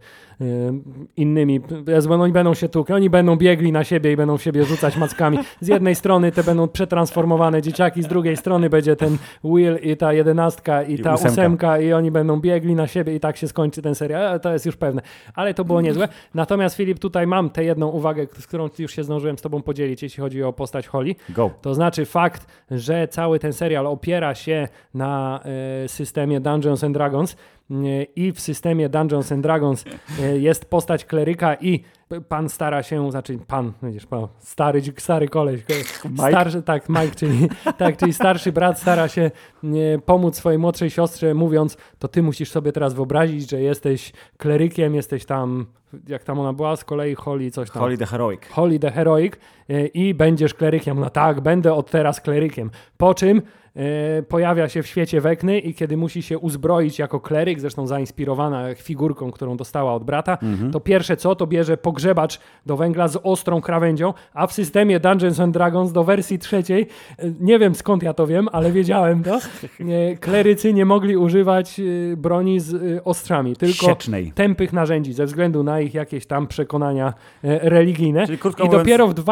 innymi. Oni będą się tukli, oni będą biegli na siebie i będą w siebie rzucać mackami. Z jednej strony te będą przetransformowane dzieciaki, z drugiej strony będzie ten Will i ta 11 i ta 8 i oni będą biegli na siebie i tak się skończy ten serial. To jest już pewne. Ale to było niezłe. Natomiast Filip, tutaj mam tę jedną uwagę, z którą już się zdążyłem z tobą podzielić, jeśli chodzi o postać Holly. Go. To znaczy fakt, że cały ten serial opiera się na systemie Dungeons and Dragons i w systemie Dungeons and Dragons jest postać kleryka i pan stara się, znaczy pan, widzisz, stary koleś, starszy, tak, Mike, czyli starszy brat stara się pomóc swojej młodszej siostrze, mówiąc, to ty musisz sobie teraz wyobrazić, że jesteś klerykiem, jesteś tam, jak tam ona była, z kolei Holly coś tam. Holly the Heroic i będziesz klerykiem. No tak, będę od teraz klerykiem. Po czym pojawia się w świecie Wekny i kiedy musi się uzbroić jako kleryk, zresztą zainspirowana figurką, którą dostała od brata, to pierwsze co, to bierze pogrzebacz do węgla z ostrą krawędzią, a w systemie Dungeons and Dragons do wersji 3, nie wiem skąd ja to wiem, ale wiedziałem to, klerycy nie mogli używać broni z ostrzami, tylko tępych narzędzi, ze względu na ich jakieś tam przekonania religijne. I dopiero w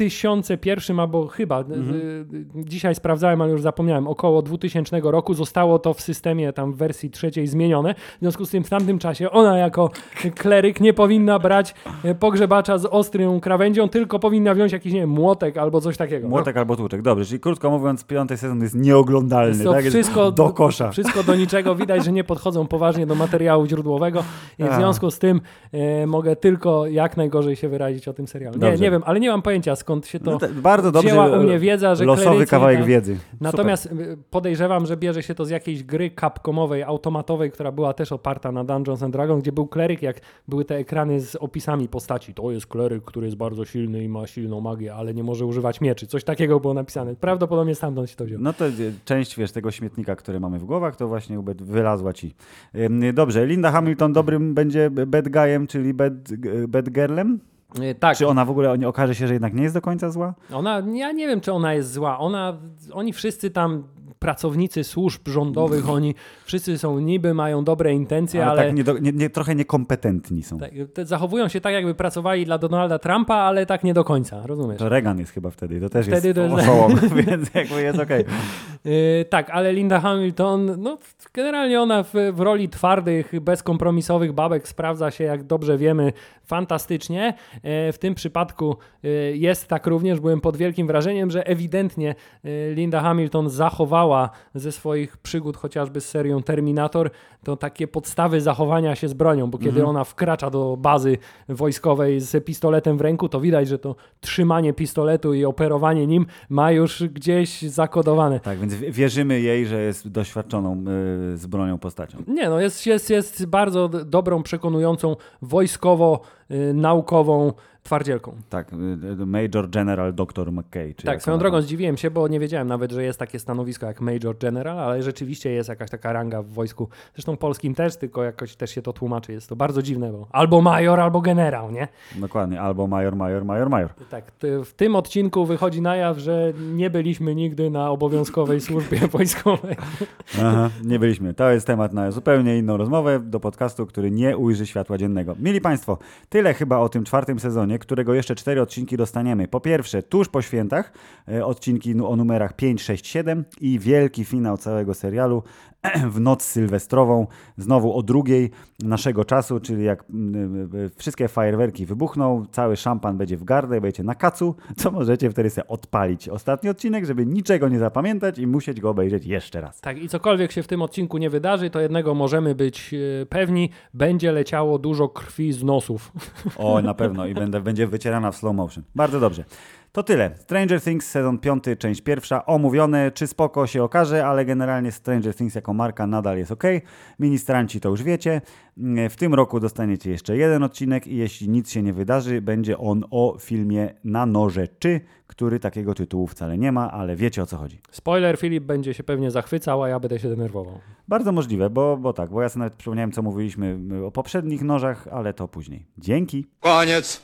2001 albo chyba, dzisiaj sprawdzałem, ale już zapomniałem, około 2000 roku zostało to w systemie tam w wersji 3 zmienione. W związku z tym w tamtym czasie ona jako kleryk nie powinna brać pogrzebacza z ostrą krawędzią, tylko powinna wziąć jakiś, nie wiem, młotek albo coś takiego. Młotek albo tłuczek, dobrze. Czyli krótko mówiąc, 5. sezon jest nieoglądalny. To tak? wszystko do kosza. Wszystko do niczego. Widać, że nie podchodzą poważnie do materiału źródłowego. I w związku z tym mogę tylko jak najgorzej się wyrazić o tym serialu. Nie wiem, ale nie mam pojęcia skąd się to bardzo dobrze, wzięła u mnie wiedza, że losowy klerycy, kawałek wiedzy. Natomiast podejrzewam, że bierze się to z jakiejś gry capcomowej, automatowej, która była też oparta na Dungeons and Dragons, gdzie był kleryk, jak były te ekrany z opisami postaci. To jest kleryk, który jest bardzo silny i ma silną magię, ale nie może używać mieczy. Coś takiego było napisane. Prawdopodobnie stamtąd się to wzięło. No to część, tego śmietnika, który mamy w głowach, to właśnie wylazła ci. Dobrze, Linda Hamilton dobrym będzie bad guyem, czyli bad girlem? Tak. Czy ona w ogóle okaże się, że jednak nie jest do końca zła? Ja nie wiem, czy ona jest zła. Oni wszyscy tam pracownicy służb rządowych, oni wszyscy są niby, mają dobre intencje, ale tak trochę niekompetentni są. Tak, zachowują się tak, jakby pracowali dla Donalda Trumpa, ale tak nie do końca, rozumiesz? To Reagan jest chyba wtedy, to też jest osobą, więc jakby jest okej. Tak, ale Linda Hamilton, no generalnie ona w roli twardych, bezkompromisowych babek sprawdza się, jak dobrze wiemy, fantastycznie. W tym przypadku jest tak również, byłem pod wielkim wrażeniem, że ewidentnie Linda Hamilton zachowała ze swoich przygód, chociażby z serią Terminator, to takie podstawy zachowania się z bronią, bo kiedy ona wkracza do bazy wojskowej z pistoletem w ręku, to widać, że to trzymanie pistoletu i operowanie nim ma już gdzieś zakodowane. Tak, więc wierzymy jej, że jest doświadczoną z bronią postacią. Nie, no jest bardzo dobrą, przekonującą wojskowo-naukową twardzielką. Tak, Major General Dr. McKay. Tak, swoją drogą zdziwiłem się, bo nie wiedziałem nawet, że jest takie stanowisko jak Major General, ale rzeczywiście jest jakaś taka ranga w wojsku. Zresztą polskim też, tylko jakoś też się to tłumaczy. Jest to bardzo dziwne, bo albo major, albo generał, nie? Dokładnie, albo major. Tak, w tym odcinku wychodzi na jaw, że nie byliśmy nigdy na obowiązkowej służbie wojskowej. Aha, nie byliśmy. To jest temat na zupełnie inną rozmowę do podcastu, który nie ujrzy światła dziennego. Mili Państwo, tyle chyba o tym 4. sezonie, którego jeszcze 4 odcinki dostaniemy. Po pierwsze, tuż po świętach, odcinki o numerach 5, 6, 7 i wielki finał całego serialu, w noc sylwestrową, znowu o 2:00 naszego czasu, czyli jak wszystkie fajerwerki wybuchną, cały szampan będzie w gardę, będziecie na kacu, co możecie wtedy sobie odpalić ostatni odcinek, żeby niczego nie zapamiętać i musieć go obejrzeć jeszcze raz. Tak, i cokolwiek się w tym odcinku nie wydarzy, to jednego możemy być pewni, będzie leciało dużo krwi z nosów. O, na pewno i będzie wycierana w slow motion. Bardzo dobrze. To tyle. Stranger Things, sezon 5, część 1. Omówione, czy spoko się okaże, ale generalnie Stranger Things jako marka nadal jest ok. Ministranci to już wiecie. W tym roku dostaniecie jeszcze jeden odcinek i jeśli nic się nie wydarzy, będzie on o filmie Na noże czy, który takiego tytułu wcale nie ma, ale wiecie o co chodzi. Spoiler, Filip będzie się pewnie zachwycał, a ja będę się denerwował. Bardzo możliwe, bo ja sobie nawet przypomniałem, co mówiliśmy o poprzednich nożach, ale to później. Dzięki! Koniec!